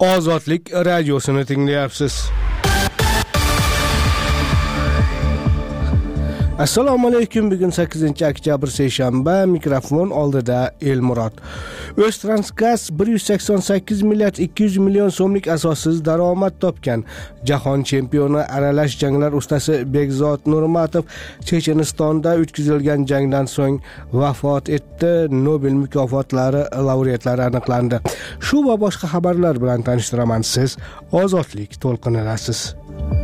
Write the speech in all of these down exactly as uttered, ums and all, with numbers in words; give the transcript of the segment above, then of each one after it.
Ozodlik radiosini tinglayapsiz. Assalomu alaykum. Bugun sakkizinchi oktyabr seshanba, mikrofon oldida Elmurod. O'ztransgaz bir yuz sakson sakkiz milliard ikki yuz million so'mlik asossiz daromad topgan. Jahon chempioni aralash janglar ustasi Begzod Nurmatov Chechenistonda o'tkazilgan jangdan so'ng vafot etdi. Nobel mukofotlari laureatlari aniqlandi. Shu va boshqa xabarlar bilan tanishtiraman. Siz Ozodlik to'lqinidasiz.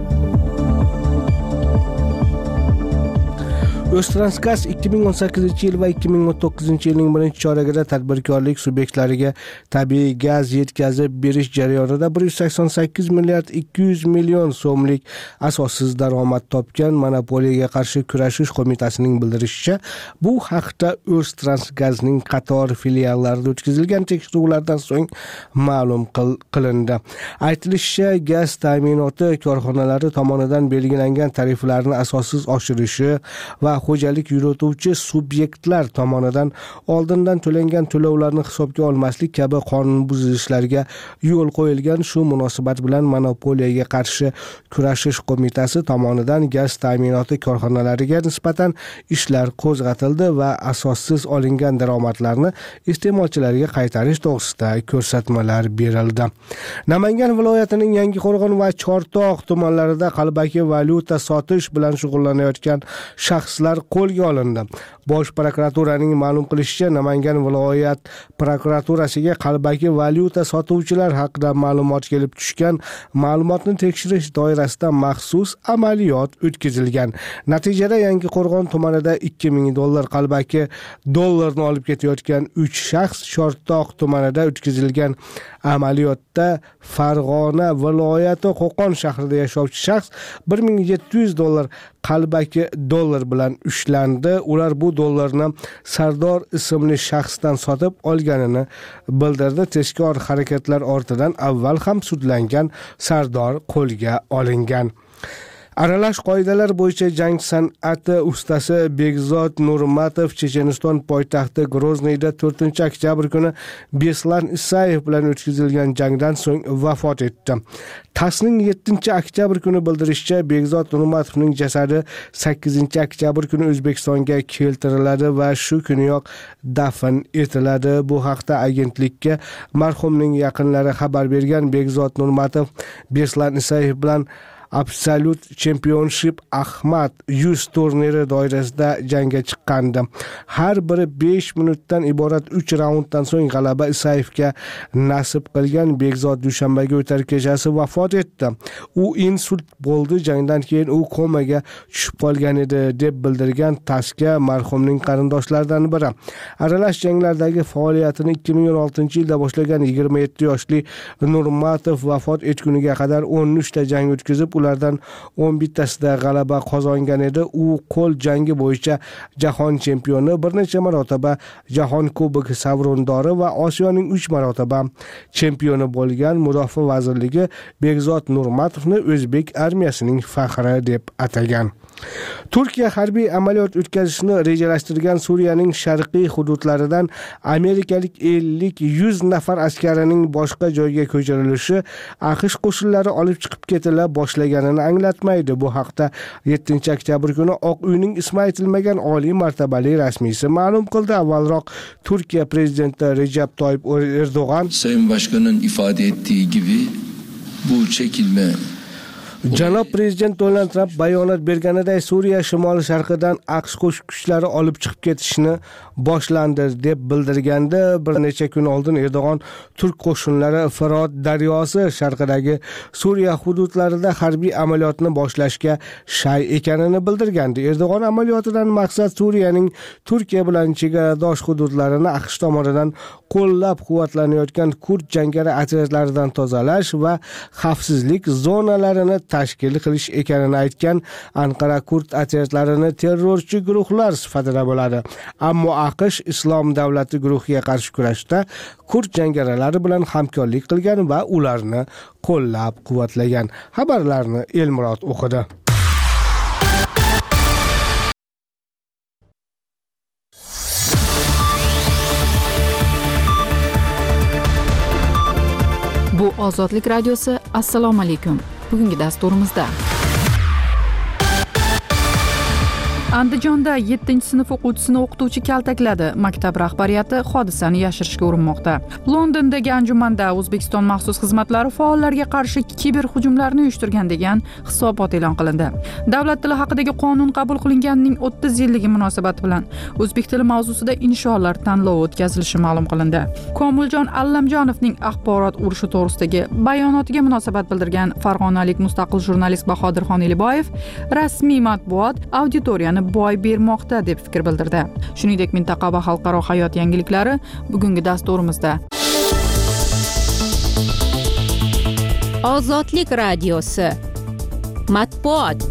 O'ztransgaz ikki ming o'n sakkizinchi yil va ikki ming o'n to'qqizinchi yilning birinchi choragida tadbirkorlik subyektlariga tabiiy gaz yetkazib berish jarayonida bir yuz sakson sakkiz milliard ikki yuz million so'mlik asossiz daromad topgan. Monopoliyaga qarshi kurashish qo'mitasining bildirishicha, bu haqda O'ztransgazning qator filiallarida o'tkazilgan tekshiruvlardan so'ng ma'lum qilindi. Aytilishicha, gaz ta'minoti korxonalari tomonidan belgilangan tariflarni asossiz oshirishi va xo'jalik yurituvchi subyektlar tomonidan oldindan to'langan to'lovlarni hisobga olmaslik kabi qonun buzilishlarga yo'l qo'yilgan. Shu munosabat bilan Monopoliyaga qarshi kurashish qo'mitasi tomonidan gaz ta'minoti korxonalariga nisbatan ishlar qo'zg'atildi va asossiz olingan daromadlarni iste'molchilarga qaytarish to'g'risida ko'rsatmalar berildi. Namangan viloyatining Yangiqo'rg'on va Chortoq tumanlarida qalbaki valyuta sotish bilan shug'ullanayotgan shaxslar qo'lga olindi. Bosh prokuraturaning ma'lum qilishicha, Namangan viloyat prokuraturasiga qalbaki valyuta sotuvchilar haqida ma'lumot kelib tushgan. Ma'lumotni tekshirish doirasida maxsus amaliyot o'tkazilgan. Natijada Yangiqo'rg'on tumanida ikki ming dollar qalbaki dollarni olib ketayotgan uch shaxs, Chortoq tumanida o'tkazilgan amaliyotda Farg'ona viloyati Qo'qon shahrida yashovchi shaxs bir ming yetti yuz dollar qalbaki dollar bilan ushlandi. Ular bu dollarni Sardor ismli shaxsdan sotib olganini bildirdi. Tezkor harakatlar ortidan avval ham sudlangan Sardor qo'lga olingan. Aralash qoidalar bo'yicha jang san'ati ustasi Begzod Nurmatov Checheniston poytaxti Grozniyda to'rtinchi oktyabr kuni Beslan Isayev bilan o'tkazilgan jangdan so'ng vafot etdi. TASSning yettinchi oktyabr kuni bildirishicha, Begzod Nurmatovning jasadi sakkizinchi oktyabr kuni O'zbekistonga keltiriladi va shu kuniyoq dafn etiladi. Bu haqda agentlikka marhumning yaqinlari xabar bergan. Begzod Nurmatov Beslan Isayev bilan Absolute Championship Ahmad yuz turniri doirasida jangga chiqqandi. Har biri besh minutdan iborat uch raunddan so'ng g'alaba Isayevga nasib qilgan. Begzod dushanbaga o'tar kechasi vafot etdi. U insult bo'ldi. Jangdan keyin u komaga tushib qolgan edi, deb bildirgan TASSga marhumning qarindoshlaridan biri. Aralash janglardagi faoliyatini ikki ming o'n oltinchi yilda boshlagan yigirma yetti yoshli Nurmatov vafot etguniga qadar o'n uchta jang o'tkazib, ulardan o'n bittasida g'alaba qozongan edi. U qo'l jangi bo'yicha jahon chempioni, bir necha marotaba jahon kubogi sovrindori va Osiyoning uch marotaba chempioni bo'lgan. Mudofaa vazirligi Begzod Nurmatovni o'zbek armiyasining faxri deb atagan. Turkiya harbiy amaliyot o'tkazishni rejalashtirgan Suriyaning sharqiy hududlaridan amerikalik ellik yuz nafar askarining boshqa joyga ko'chirilishi AQSh qo'shinlari olib chiqib ketila boshlaganini anglatmaydi. Bu haqda yettinchi oktyabr kuni Oq uyning ismi aytilmagan oliy martabali rasmiysi ma'lum qildi. Avvalroq Turkiya prezidenti Recep Tayyip Erdo'g'an Sayın Başkan'ın ifade ettiği gibi bu çekilme Janob Prezident Donald Trump bayonot berganida Suriya shimoli sharqidan AQSh kuchlari olib chiqib ketishni boshlandi deb bildirgandi. Bir necha kun oldin Erdo'g'an turk qo'shinlari Firot daryosi sharqidagi Suriya hududlarida harbiy amaliyotni boshlashga shay ekanini bildirgandi. Erdo'g'an amaliyotidan maqsad Suriyaning Turkiya bilan chegaradosh hududlarini AQSh tomonidan qo'llab-quvvatlanayotgan kurd jangari otryadlaridan tozalash va xavfsizlik zonalarini tashkil qilish ekanini aytgan. Anqara kurd otryadlarini terrorchi guruhlar sifatida bo'ladi. Ammo AQSh Islom davlati guruhiga qarshi kurashda kurd jangarilari bilan hamkorlik qilgan va ularni qo'llab-quvvatlagan. Xabarlarni Elmurod o'qidi. Bu Ozodlik radiosi, assalomu alaykum. Bugungi dasturimizda Andijonda yettinchi sinf o'quvchisini o'qituvchi kaltakladi. Maktab rahbariyati hodisani yashirishga urinmoqda. Londondagi anjumanda O'zbekiston maxsus xizmatlari faollarga qarshi kiberhujumlarni uyushtirgan degan hisobot e'lon qilindi. Davlat tili haqidagi qonun qabul qilinganining o'ttiz yilligi munosabati bilan o'zbek tili mavzusida insholar tanlovi o'tkazilishi ma'lum qilindi. Komiljon Allamjonovning axborot urushi to'g'risidagi bayonotiga munosabat bildirgan farg'onalik mustaqil jurnalist Bahodirxon Eliboyev rasmiy matbuot auditoriyani boy bermoqda deb fikr bildirdi. Shuningdek, mintaqa va xalqaro hayot yangiliklari bugungi dasturimizda. Ozodlik radiosi matbuot.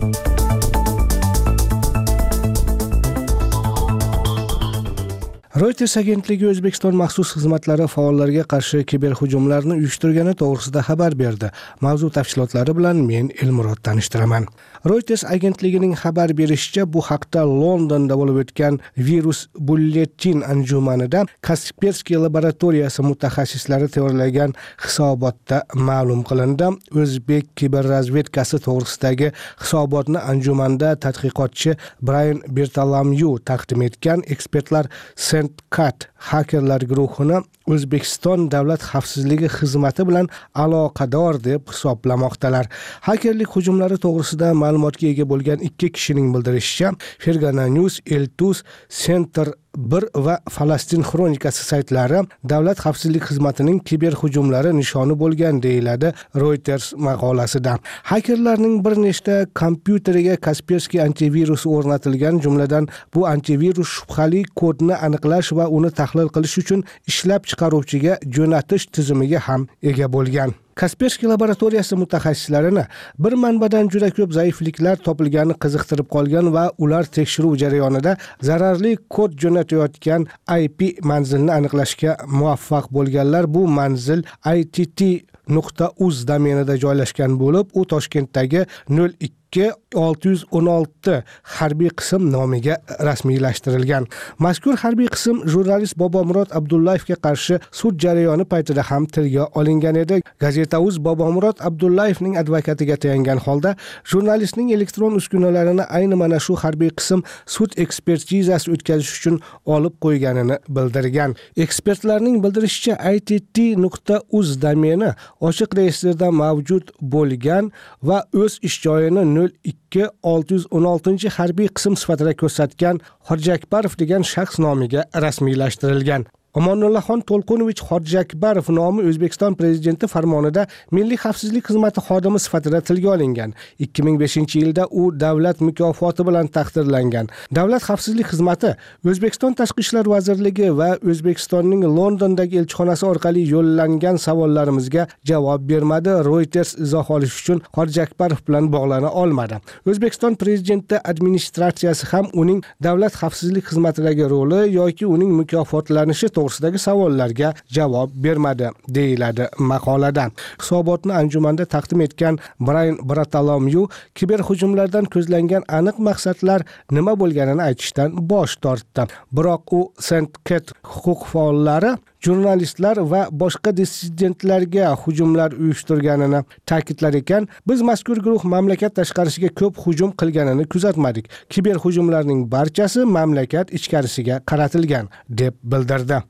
Reuters agentligi O'zbekiston maxsus xizmatlari faollarga qarshi kiberhujumlarni uyushtirgani to'g'risida xabar berdi. Mavzu tafsilotlari bilan men Elmurod tanishtiraman. Reuters agentligining xabar berishicha, bu haqda Londonda bo'lib o'tgan virus bulletin anjumanida Kaspersky laboratoriyasi mutaxassislari tayyorlagan hisobotda ma'lum qilindi. O'zbek kiberrazvedkasi to'g'risidagi hisobotni anjumanda tadqiqotchi Brian Bertalamyu taqdim etgan. Ekspertlar Sendkat hakerlar guruhini O'zbekiston Davlat xavfsizligi xizmati bilan aloqador deb hisoblamoqdalar. Hakerlik hujumlari to'g'risida ma'lumotga ega bo'lgan ikki kishining bildirishicha, Fergana News, Eltus, Center bir va Falastin Xronikasi saytlari Davlat xavfsizlik xizmatining kiberhujumlari nishoni bo'lgan deyiladi Reuters maqolasida. Hakerlarning bir nechta kompyuteriga Kaspersky antivirusi o'rnatilgan, jumladan bu antivirus shubhali kodni aniqlash va uni tahlil qilish uchun ishlab chiqaruvchiga jo'natish tizimiga ham ega bo'lgan. Kaspersky laboratoriyasi mutaxassislarini bir manbadan juda ko'p zaifliklar topilgani qiziqtirib qolgan va ular tekshiruv jarayonida zararli kod jo'natayotgan I P manzilni aniqlashga muvaffaq bo'lganlar. Bu manzil I T T nuqta uz domenida joylashgan bo'lib, u Toshkentdagi nol ikki olti yuz o'n olti harbiy qism nomiga rasmiylashtirilgan. Mazkur harbiy qism jurnalist Bobomurod Abdullayevga qarshi sud jarayoni paytida ham tilga olingan edi. Gazeta.uz Bobomurod Abdullayevning advokatiga tayangan holda jurnalistning elektron uskunalarini ayni mana shu harbiy qism sud ekspertizasi o'tkazish uchun olib qo'yganini bildirgan. Ekspertlarning bildirishicha, I T T nuqta uz domeni ochiq reyestrda mavjud bo'lgan va o'z ish joyini nol ikki olti yuz o'n olti harbiy qism sifatida ko'rsatgan Xorjakbarov degan shaxs nomiga rasmiylashtirilgan. Omonullaxon To'lqinovich Xorjakbarov nomi O'zbekiston prezidenti farmonida Milliy xavfsizlik xizmati xodimi sifatida tilga olingan. ikki ming beshinchi yilda u davlat mukofoti bilan taqdirlangan. Davlat xavfsizlik xizmati O'zbekiston Tashqi ishlar vazirligi va O'zbekistonning Londondagi elchixonasi orqali yo'llangan savollarimizga javob bermadi. Reuters izoh olish uchun Xorjakbarov bilan bog'lana olmadi. O'zbekiston prezidenti administratsiyasi ham uning davlat xavfsizlik xizmatidagi roli yoki uning mukofotlanishi to'g'risidagi savollarga javob bermadi, deyiladi maqolada. Hisobotni anjumanda taqdim etgan Brian Bertalamyu kiberhujumlardan ko'zlangan aniq maqsadlar nima bo'lganini aytishdan bosh tortdi. Biroq u Sendkat huquq faollari, jurnalistlar va boshqa dissidentlarga hujumlar uyushtirganini ta'kidlar ekan. Biz mazkur guruh mamlakat tashqarisiga ko'p hujum qilganini kuzatmadik. Kiberhujumlarning barchasi mamlakat ichkarisiga qaratilgan deb bildirdi.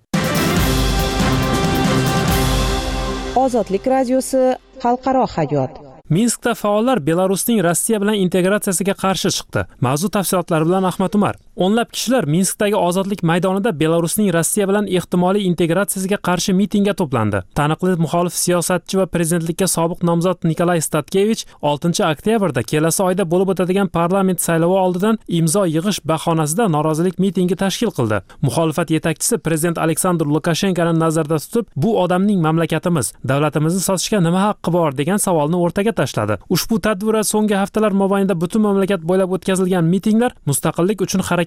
Ozodlik radiosi xalqaro hayot. Minskda faollar Belarusning Rossiya bilan integratsiyasiga qarshi chiqdi. Mavzu tafsilotlari bilan Ahmad Umar. O'nlab kishilar Minskdagi Ozodlik maydonida Belarusning Rossiya bilan ehtimoliy integratsiyasiga qarshi mitingga to'plandi. Taniqli muxolif siyosatchi va prezidentlikka sobiq nomzod Nikolay Statkevich oltinchi oktyabrda kelasi oyda bo'lib o'tadigan parlament saylovi oldidan imzo yig'ish bahonasida norozilik mitingi tashkil qildi. Muxolifat yetakchisi prezident Aleksandr Lukashenkoni nazarda tutib, bu odamning mamlakatimiz, davlatimizni sotishga nima haqqi bor degan savolni o'rtaga tashladi. Ushbu tadbirlar so'nggi haftalar mobaynida butun mamlakat bo'ylab o'tkazilgan mitinglar mustaqillik uchun harakat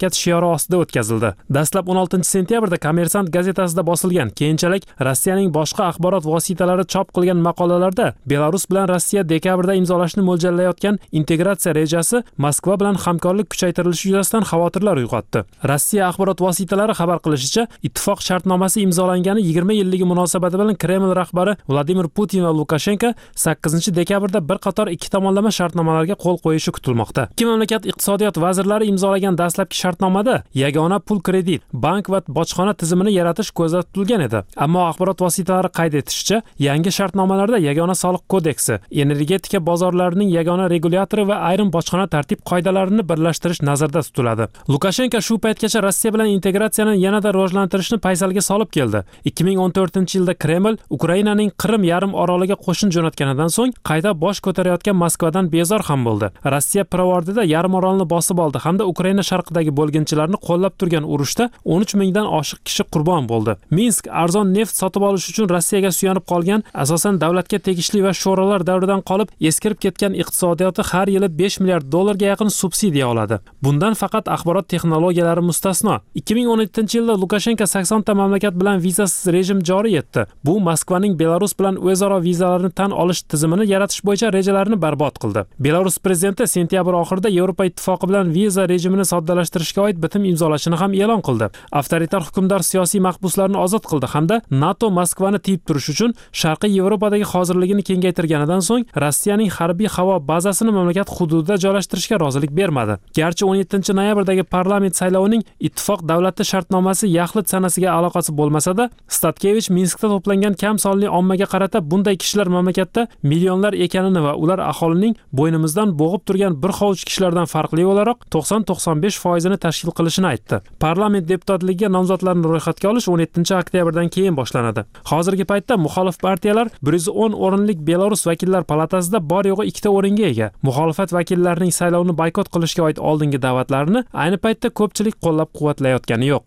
mamlakati shiori ostida o'tkazildi. Dastlab o'n oltinchi sentyabrda Kommersant gazetasida bosilgan, keyinchalik Rossiyaning boshqa axborot vositalari chop qilgan maqolalarda Belarus bilan Rossiya dekabrda imzolashni mo'ljallayotgan integratsiya rejasi Moskva bilan hamkorlik kuchaytirilishi yuzasidan xavotirlar uyg'otdi. Rossiya axborot vositalari xabar qilishicha, ittifoq shartnomasi imzolangani yigirma yilligi munosabati bilan Kreml rahbari Vladimir Putin va Lukashenko sakkizinchi dekabrda bir qator ikki tomonlama shartnomalarga qo'l qo'yishi kutilmoqda. Ikki mamlakat iqtisodiyot vazirlari imzolagan dastlabki shartnomada yagona pul kredit, bank va bojxona tizimini yaratish ko'zda tutilgan edi. Ammo axborot vositalari qayd etishicha, yangi shartnomalarda yagona soliq kodeksi, energetika bozorlarining yagona regulyatori va ayrim bojxona tartib qoidalarini birlashtirish nazarda tutiladi. Lukashenko shu paytgacha Rossiya bilan integratsiyani yanada rivojlantirishni paysalga solib keldi. ikki ming o'n to'rtinchi yilda Kreml Ukrainaning Qrim yarim oroliga qo'shin jo'natganidan so'ng qayta bosh ko'tarayotgan Moskvadan bezor ham bo'ldi. Rossiya pirovardida yarim orolni bosib oldi hamda Ukraina sharqidagi bo'lginchilarni qo'llab turgan urushda o'n uch mingdan oshiq kishi qurbon bo'ldi. Minsk arzon neft sotib olish uchun Rossiyaga suyanib qolgan, asosan davlatga tegishli va sho'rolar davridan qolib eskirib ketgan iqtisodiyoti har yili besh milliard dollarga yaqin subsidiya oladi. Bundan faqat axborot texnologiyalari mustasno. ikki ming o'n yettinchi yilda Lukashenko sakson ta mamlakat bilan vizasiz rejim joriy etdi. Bu Moskvaning Belarus bilan o'zaro vizalarni tan olish tizimini yaratish bo'yicha rejalarini barbod qildi. Belarus prezidenti sentyabr oxirida Yevropa ittifoqi bilan viza rejimini soddalashtirishga oid bitim imzolashini ham e'lon qildi. Avtoritar hukmdor siyosiy mahbuslarni ozod qildi hamda NATO Moskvani tiyib turish uchun Sharqiy Yevropadagi hozirligini kengaytirganidan so'ng Rossiyaning harbiy havo bazasini mamlakat hududida joylashtirishga rozilik bermadi. Garchi o'n yettinchi noyabrdagi parlament saylovining ittifoq davlati shartnomasi yaxlit sanasiga aloqasi bo'lmasa-da, Statkevich Minskda to'plangan kam sonli ommaga qarata bunday kishilar mamlakatda millionlar ekanini va ular aholining bo'ynimizdan bo'g'ib turgan bir hovuch kishilardan farqli o'laroq to'qson to'qson besh foizini tashkil qilishini aytdi. Parlament deputatligiga nomzodlarni ro'yxatga olish o'n yettinchi oktyabrdan keyin boshlanadi. Hozirgi paytda muxolif partiyalar bir yuz o'n o'rinlik Belarus vakillar palatasida bor yo'g'i ikkita o'ringa ega. Muxolifat vakillarining saylovni boykot qilishga oid oldingi da'vatlarini ayni paytda ko'pchilik qo'llab-quvvatlayotgani yo'q.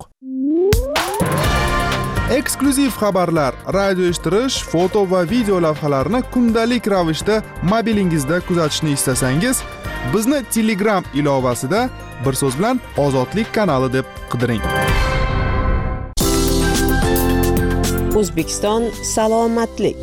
Eksklyuziv xabarlar, radio eshittirish, foto va video lavhalarni kundalik ravishda mobilingizda kuzatishni istasangiz, bizni Telegram ilovasida bir so'z bilan Ozodlik kanali deb qidiring. O'zbekiston salomatlik.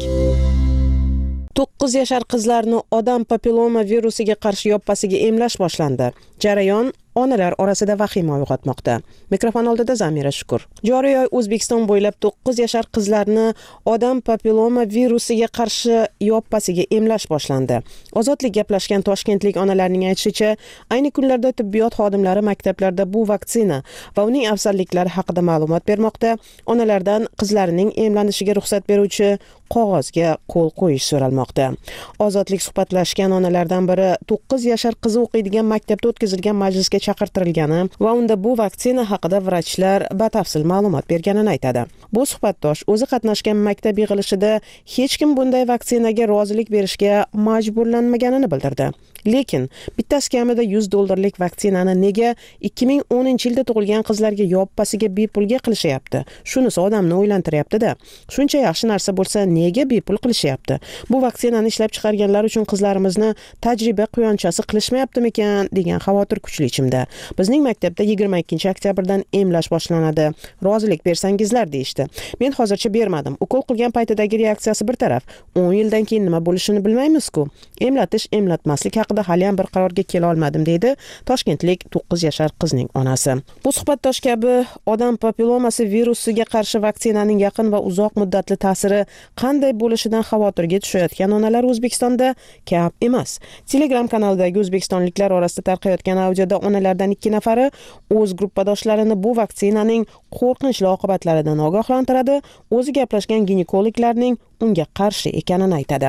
to'qqiz yashar qizlarni odam papilloma virusiga qarshi yoppasiga emlash boshlandi. Jarayon onalar orasida vahima uyg'otmoqda. Mikrofon oldida Zamira Shukur. Joriy oy O'zbekiston bo'ylab to'qqiz yashar qizlarni odam papilloma virusiga qarshi yoppasiga emlash boshlandi. Ozodlik gaplashgan toshkentlik onalarning aytishicha, ayni kunlarda tibbiyot xodimlari maktablarda bu vaksina va uning afzalliklari haqida ma'lumot bermoqda. Onalardan qizlarining emlanishiga ruxsat beruvchi qog'ozga qo'l qo'yish so'ralmoqda. Ozodlik suhbatlashgan onalardan biri to'qqiz yashar qizi o'qiydigan maktabda o'tkazilgan majlisga chaqirtirilgani va unda bu vaksina haqida vrachlar batafsil ma'lumot berganini aytadi. Bu suhbatdosh o'zi qatnashgan maktab yig'ilishida hech kim bunday vaksinaga rozilik berishga majburlanmaganini bildirdi. Lekin bittasi kamida yuz dollarlik vaksinani nega ikki ming o'ninchi yilda tug'ilgan qizlarga yoppasiga bepulga qilishyapti? Shunisi odamni o'ylantiryapti-da. Shuncha yaxshi narsa bo'lsa, nega bepul qilishyapti? Bu vaksinani ishlab chiqarganlar uchun qizlarimizni tajriba quyonchasi qilishmayaptimikan degan xavotir kuchli ichimda. Bizning maktabda yigirma ikkinchi oktyabrdan emlash boshlanadi. Rozilik bersangizlar deyishdi. Men hozircha bermadim. Ukol qilgan paytidagi reaksiyasi bir taraf. o'n yildan keyin nima bo'lishini bilmaymiz-ku. Emlatish, emlatmaslik haqida hali ham bir qarorga kela olmadim deydi toshkentlik to'qqiz yashar qizning onasi. Bu suhbatdosh kabi odam papillomasi virusiga qarshi vaksinaning yaqin va uzoq muddatli ta'siri qanday bo'lishidan xavotirga tushayotgan onalar O'zbekistonda kam emas. Telegram kanalidagi o'zbekistonliklar orasida tarqayotgan audioda onalardan ikki nafari o'z gruppadoshlarini bu vaksinaning qo'rqinchli oqibatlaridan ogohlantiradi, o'zi gaplashgan ginekologlarning unga qarshi ekanini aytadi.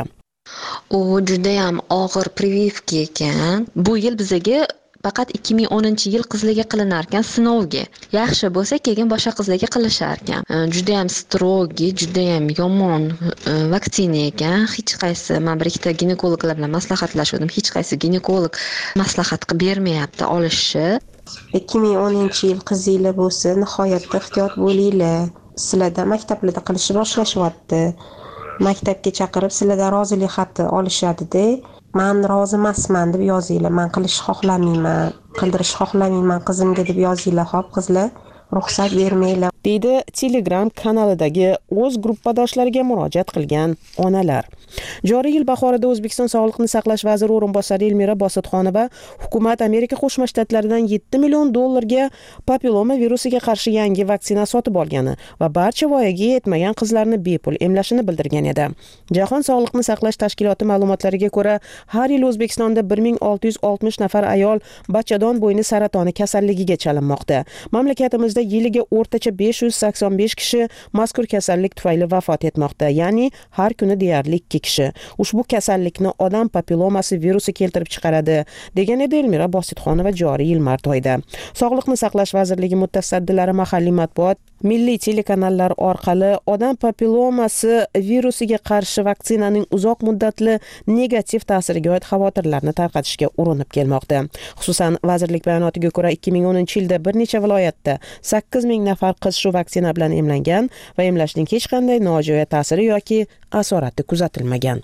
U juda ham og'ir прививка ekan. Bu yil bizaga faqat ikki ming o'ninchi yil qizlarga qilinar ekan sinovga. Yaxshi bo'lsa keyin boshqa qizlarga qilishar ekan. Juda ham strogi, juda ham yomon vaksina ekan. Hech qaysi men bir ikkita ginekologlar bilan maslahatlashdim. Hech qaysi ginekolog maslahat qilib bermayapti olishni. ikki ming o'ninchi yil qizinglar bo'lsa, nihoyatda ehtiyot bo'linglar. Sizlarda maktablarda qilishni boshlashyapti. Maktabga chaqirib sizlardan rozilik xati olishadi-da. man rozi emasman deb yozinglar, man qilishni xohlamayman, qildirishni xohlamayman qizimga deb yozinglar, hop qizlar ruxsat bermanglar, deydi Telegram kanalidagi o'z gruppadoshlariga murojaat qilgan onalar. Joriy yil bahorida O'zbekiston Sog'liqni saqlash vaziri o'rinbosari Elmira Bositxonova hukumat Amerika Qo'shma Shtatlaridan yetti million dollarga papilloma virusiga qarshi yangi vaksina sotib olgani va barcha voyaga yetmagan qizlarni bepul emlashini bildirgan edi. Jahon Sog'liqni saqlash tashkiloti ma'lumotlariga ko'ra, har yil O'zbekistonda bir ming olti yuz oltmish nafar ayol bachadon bo'yni saratoni kasalligiga chalinmoqda. Mamlakatimizda yiliga o'rtacha besh yuz sakson besh kishi mazkur kasallik tufayli vafot etmoqda, ya'ni har kuni deyarli ikki kishi. Ushbu kasallikni odam papillomasi virusi keltirib chiqaradi, degan edi Elmira Bositxonova joriy yil mart oyida. Sog'liqni saqlash vazirligi mutasaddilari mahalliy matbuot, milliy telekanallar orqali odam papillomasi virusiga qarshi vaksinaning uzoq muddatli negativ ta'siriga oid xavotirlarni tarqatishga urinib kelmoqda. Xususan, vazirlik bayonotiga ko'ra ikki ming o'ninchi yilda bir necha viloyatda sakkiz ming nafar qiz shu vaksina bilan emlangan va emlashning hech qanday nojo'ya ta'siri yoki asorati kuzatilmagan.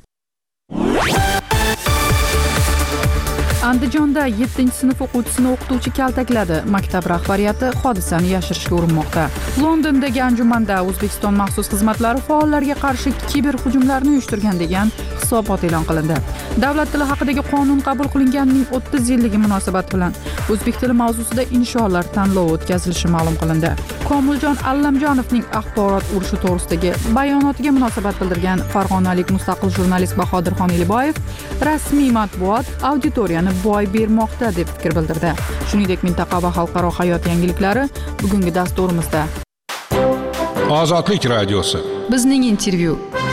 Andijonda yettinchi sinf o'quvchisini o'qituvchi kaltakladi. Maktab rahbariyati hodisani yashirishga urinmoqda. Londondagi anjumanda O'zbekiston maxsus xizmatlari faollarga qarshi kiber hujumlarni uyushtirgan degan hisobot e'lon qilindi. Davlat tili haqidagi qonun qabul qilinganining o'ttiz yilligi munosabati bilan o'zbek tili mavzusida insholar tanlovi o'tkazilishi ma'lum qilindi. Komiljon Allamjonovning axborot urushi to'g'risidagi bayonotiga munosabat bildirgan farg'onalik mustaqil jurnalist Bahodirxon Eliboyev rasmiy matbuot auditoriyani boy bermoqda deb fikr bildirdi. Shuningdek, mintaqa va xalqaro hayot yangiliklari bugungi dasturimizda. Ozodlik radiosi. Bizning intervyu.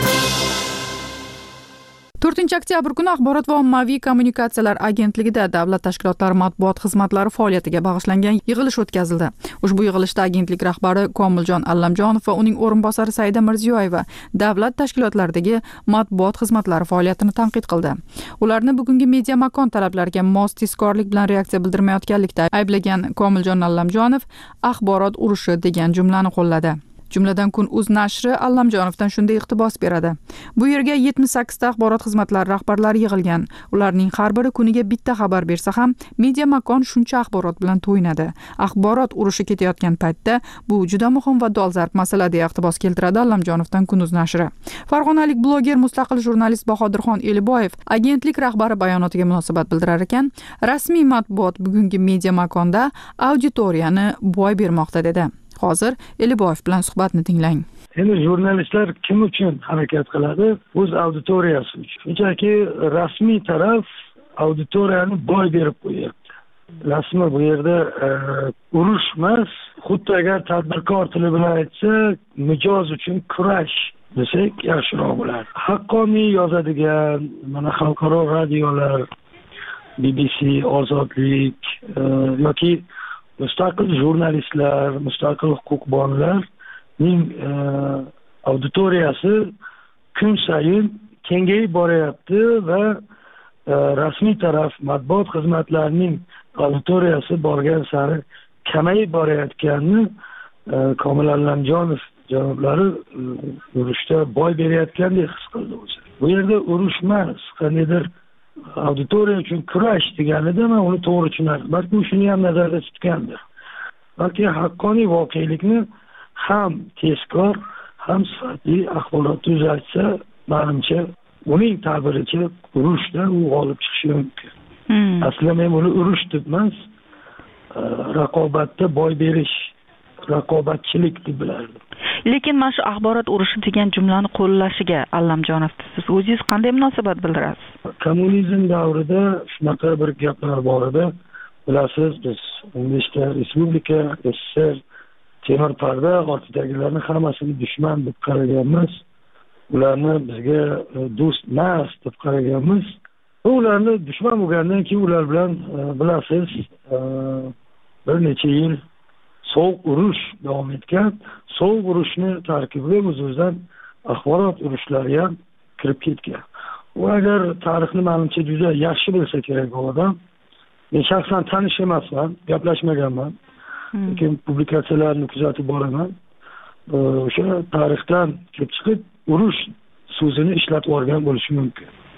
to'rtinchi oktyabr kuni Axborot va ommaviy kommunikatsiyalar agentligida davlat tashkilotlari matbuot xizmatlari faoliyatiga bag'ishlangan yig'ilish o'tkazildi. Ushbu yig'ilishda agentlik rahbari Komiljon Allamjonov va uning o'rinbosari Saida Mirziyoyeva davlat tashkilotlaridagi matbuot xizmatlari faoliyatini tanqid qildi. Ularni bugungi media makon talablariga mos tezkorlik bilan reaksiya bildirmayotganlikda ayblagan Komiljon Allamjonov axborot urushi degan jumlani qo'lladi. Jumladan Kun uz nashri Allamjonovdan shunday iqtibos beradi. Bu yerga yetmish sakkizta axborot xizmatlari rahbarlari yig'ilgan. Ularning har biri kuniga bitta xabar bersa ham, media makon shuncha axborot bilan to'ynadi. Axborot urushi ketayotgan paytda bu juda muhim va dolzarb masala deya iqtibos keltiradi Allamjonovdan Kun uz nashri. Farg'onalik bloger mustaqil jurnalist Bahodirxon Eliboyev agentlik rahbari bayonotiga munosabat bildirar ekan, rasmiy matbuot bugungi media makonda auditoriyani boy bermoqda dedi. Hozir Eliboyev bilan suhbatni tinglang. Endi jurnalistlar kim uchun harakat qiladi? O'z auditoriyasi uchun. Shunchaki rasmiy taraf auditoriyani boy berib qo'yapti. Rasmi bu yerda e, urush emas, xuddi agar tadbirkor tili bilan aytsa, mijoz uchun kurash desak yaxshiroq bo'lardi. Haqqoniy yozadigan mana xalqaro radiolar, B B C, Ozodlik e, yoki mustaqil jurnalistlar, mustaqil huquqbonlarning e, auditoriyasi kun sayin kengayib boryapti va e, rasmiy taraf matbuot xizmatlarining auditoriyasi borgan sari kamayib borayotganini e, Komil Allamjonov janoblari e, urushda boy berayotgandek his qildi o'zi. Bu yerda urush emas, qandaydir auditoriya uchun kurash deganida men uni to'g'ri tushunardim. Balki shuni ham nazarda tutgandir. Balki haqqoniy voqelikni ham tezkor, ham sifatli axborot uzatsa, menimcha uning ta'biricha urushdan u g'olib chiqishi mumkin. Hmm. Aslida men buni urush deb emas, raqobatda boy berish, raqobatchilik deb bilardim. Lekin mana shu axborot urushi degan jumlani qo'llashiga Allamjonov siz o'zingiz qanday munosabat bildirasiz? Kommunizm davrida shunaqa bir gaplar bor edi. Bilasiz, biz o'n beshta respublika, S S R, temir parda ortidagilarni hammasini dushman deb qaraganmiz. Ularni bizga do'st emas deb qaraganmiz. Ularni dushman bo'lgandan keyin ular bilan bilasiz, bir necha yil sovuq urush davom etgan. Sovuq urushni tarkibiga o'z-o'zidan axborot urushlari ham kirib ketgan. U agar tarixni menimcha juda yaxshi bilsa kerak bu odam. Men shaxsan tanish emasman, gaplashmaganman. Lekin publikatsiyalarni kuzatib boraman. O'sha tarixdan kelib chiqib urush so'zini ishlatib olgan bo'lishi mumkin.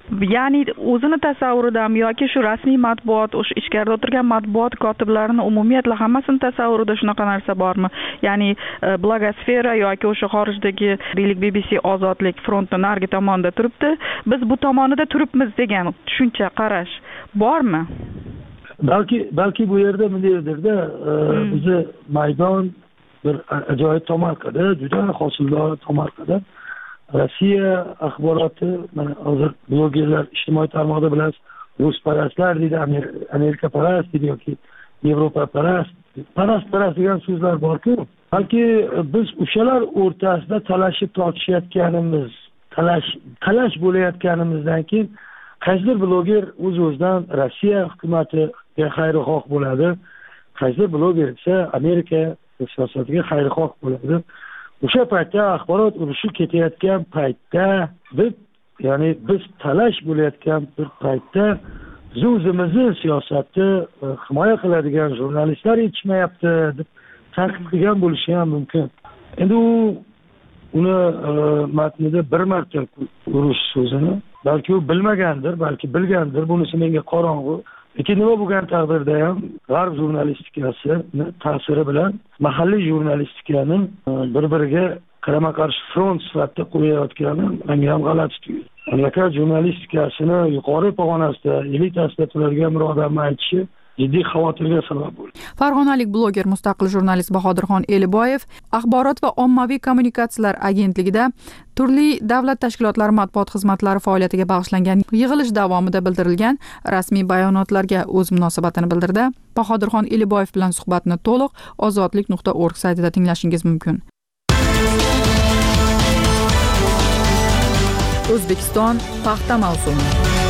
ya'ni o'zini tasavvuridami yoki shu rasmiy matbuot, o'sha ichkarida o'tirgan matbuot kotiblarini umumiyatla hammasini tasavvurida shunaqa narsa bormi? Ya'ni blogosfera yoki o'sha xorijdagi deylik B B C ozodlik frontni narigi tomonda turibdi, biz bu tomonida turibmiz degan tushuncha, qarash bormi? balki balki bu yerda bundaydirda bizni maydon bir ajoyib tomorqada, juda hosildor tomorqada. Rossiya axboroti, mana hozir blogerlar ijtimoiy tarmoqda bilasiz, rusparastlar deydi, Amerika parast deydi yoki Yevropa parast, parast parast degan so'zlar bor-ku. Balki biz o'shalar o'rtasida talashib tortishayotganimiz, talash talash bo'layotganimizdan keyin qaysidir bloger o'z-o'zidan Rossiya hukumatiga xayrixoh bo'ladi, qaysidir bloger esa Amerika siyosatiga xayrixoh bo'ladi. O'sha paytda axborot urushi ketayotgan paytda, biz ya'ni biz talash bo'layotgan bir paytda biz o'zimizni siyosatni himoya qiladigan jurnalistlar yetishmayapti deb tanqid qilgan bo'lishi ham mumkin. Endi u uni matnida bir marta urush so'zini balki u bilmagandir, balki bilgandir, bunisi menga qorong'u. Lekin nima bo'lgan taqdirda ham g'arb jurnalistikasini ta'siri bilan mahalliy jurnalistikaning bir-biriga qarama-qarshi front sifatida qo'yayotgani menga ham g'alati tuyuldi. Mamlakat jurnalistikasini yuqori pog'onasida, elitasida turadigan bir odamning aytishi jiddiy xavotirga sabab bo'ldi. Farg'onalik bloger, mustaqil jurnalist Bahodirxon Eliboyev Axborot va ommaviy kommunikatsiyalar agentligida turli davlat tashkilotlari matbuot xizmatlari faoliyatiga bag'ishlangan yig'ilish davomida bildirilgan rasmiy bayonotlarga o'z munosabatini bildirdi. Bahodirxon Eliboyev bilan suhbatni to'liq ozodlik nuqta org saytida tinglashingiz mumkin. O'zbekiston paxta mavsumi.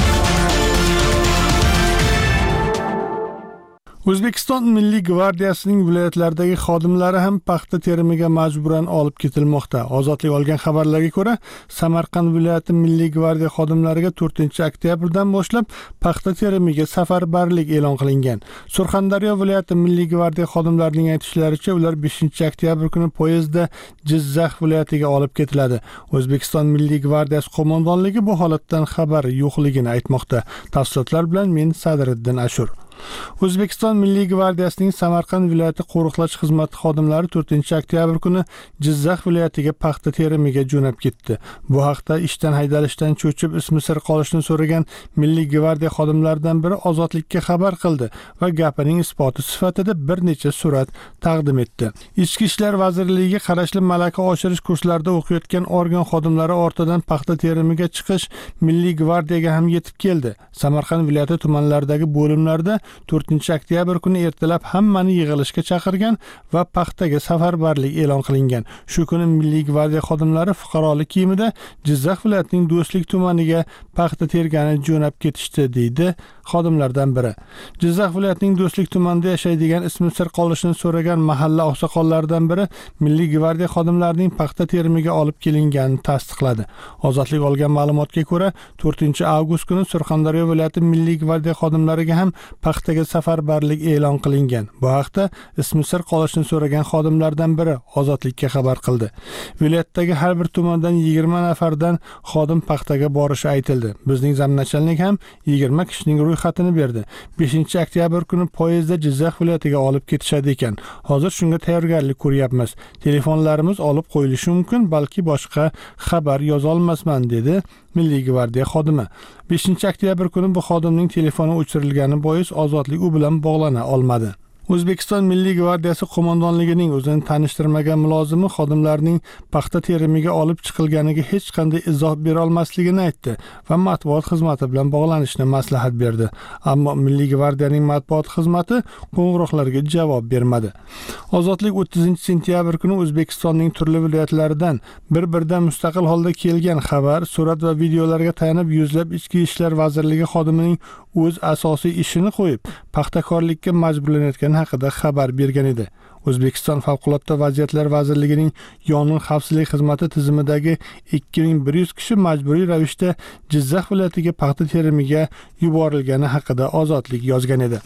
O'zbekiston Milliy gvardiyasining viloyatlardagi xodimlari ham paxta terimiga majburan olib ketilmoqda. Ozodlik olgan xabarlarga ko'ra, Samarqand viloyati Milliy gvardiya xodimlariga to'rtinchi oktyabrdan boshlab paxta terimiga safarbarlik e'lon qilingan. Surxondaryo viloyati Milliy gvardiya xodimlarining aytishlaricha, ular beshinchi oktyabr kuni poyezdda Jizzax viloyatiga olib ketiladi. O'zbekiston Milliy gvardiyasi qo'mondonligi bu holatdan xabar yo'qligini aytmoqda. Tafsilotlar bilan men Sadriddin Ashur. O'zbekiston Milliy gvardiyasining Samarqand viloyati qo'riqlash xizmati xodimlari to'rtinchi oktyabr kuni Jizzax viloyatiga paxta terimiga jo'nab ketdi. Bu haqda ishdan haydalishdan cho'chib ismi sir qolishni so'ragan Milliy gvardiya xodimlaridan biri Ozodlikka xabar qildi va gapining isboti sifatida bir necha surat taqdim etdi. Ichki ishlar vazirligiga qarashli malaka oshirish kurslarida o'qiyotgan organ xodimlari ortidan paxta terimiga chiqish Milliy gvardiyaga ham yetib keldi. Samarqand viloyati tumanlaridagi bo'limlarda to'rtinchi oktyabr kuni ertalab hammani yig'ilishga chaqirgan va paxtaga safarbarlik e'lon qilingan. Shu kuni Milliy gvardiya xodimlari fuqarolik kiyimida Jizzax viloyatining Do'stlik tumaniga paxta tergani jo'nab ketishdi, deydi xodimlardan biri. Jizzax viloyatining Do'stlik tumanida yashaydigan ismi sir qolishini so'ragan mahalla oqsoqollaridan biri Milliy gvardiya xodimlarining paxta terimiga olib kelinganini tasdiqladi. Ozodlik olgan ma'lumotga ko'ra, to'rtinchi avgust kuni Surxondaryo viloyati Milliy gvardiya xodimlariga ham paxtaga safarbarlik e'lon qilingan. Bu haqda ismi sir qolishni so'ragan xodimlardan biri Ozodlikka xabar qildi. Viloyatdagi har bir tumandan yigirma nafardan xodim paxtaga borishi aytildi. Bizning zamnachalnik ham yigirma kishining ro'yxatini berdi. beshinchi oktyabr kuni poyezdda Jizzax viloyatiga olib ketishadi ekan. Hozir shunga tayyorgarlik ko'ryapmiz. Telefonlarimiz olib qo'yilishi mumkin, balki boshqa xabar yoza olmasman, dedi Milliy gvardiya xodimi. beshinchi oktyabr kuni bu xodimning telefoni o'chirilgani bois Ozodlik u bilan bog'lana olmadi. O'zbekiston Milliy gvardiyasi qo'mondonligining o'zini tanishtirmagan mulozimi xodimlarning paxta terimiga olib chiqilganiga hech qanday izoh bera olmasligini aytdi va matbuot xizmati bilan bog'lanishni maslahat berdi. Ammo Milliy gvardiyaning matbuot xizmati qo'ng'iroqlarga javob bermadi. Ozodlik o'ttizinchi sentyabr kuni O'zbekistonning turli viloyatlaridan bir-biridan mustaqil holda kelgan xabar, surat va videolarga tayanib yuzlab Ichki ishlar vazirligi xodimining o'z asosiy ishini qo'yib paxtakorlikka majburlanayotgani haqida xabar bergan edi. O'zbekiston Favqulodda vaziyatlar vazirligining yong'in xavfsizlik xizmati tizimidagi ikki ming bir yuz kishi majburiy ravishda Jizzax viloyatiga paxta terimiga yuborilgani haqida Ozodlik yozgan edi.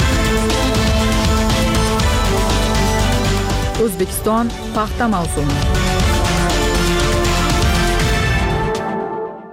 O'zbekiston paxta mavsumi.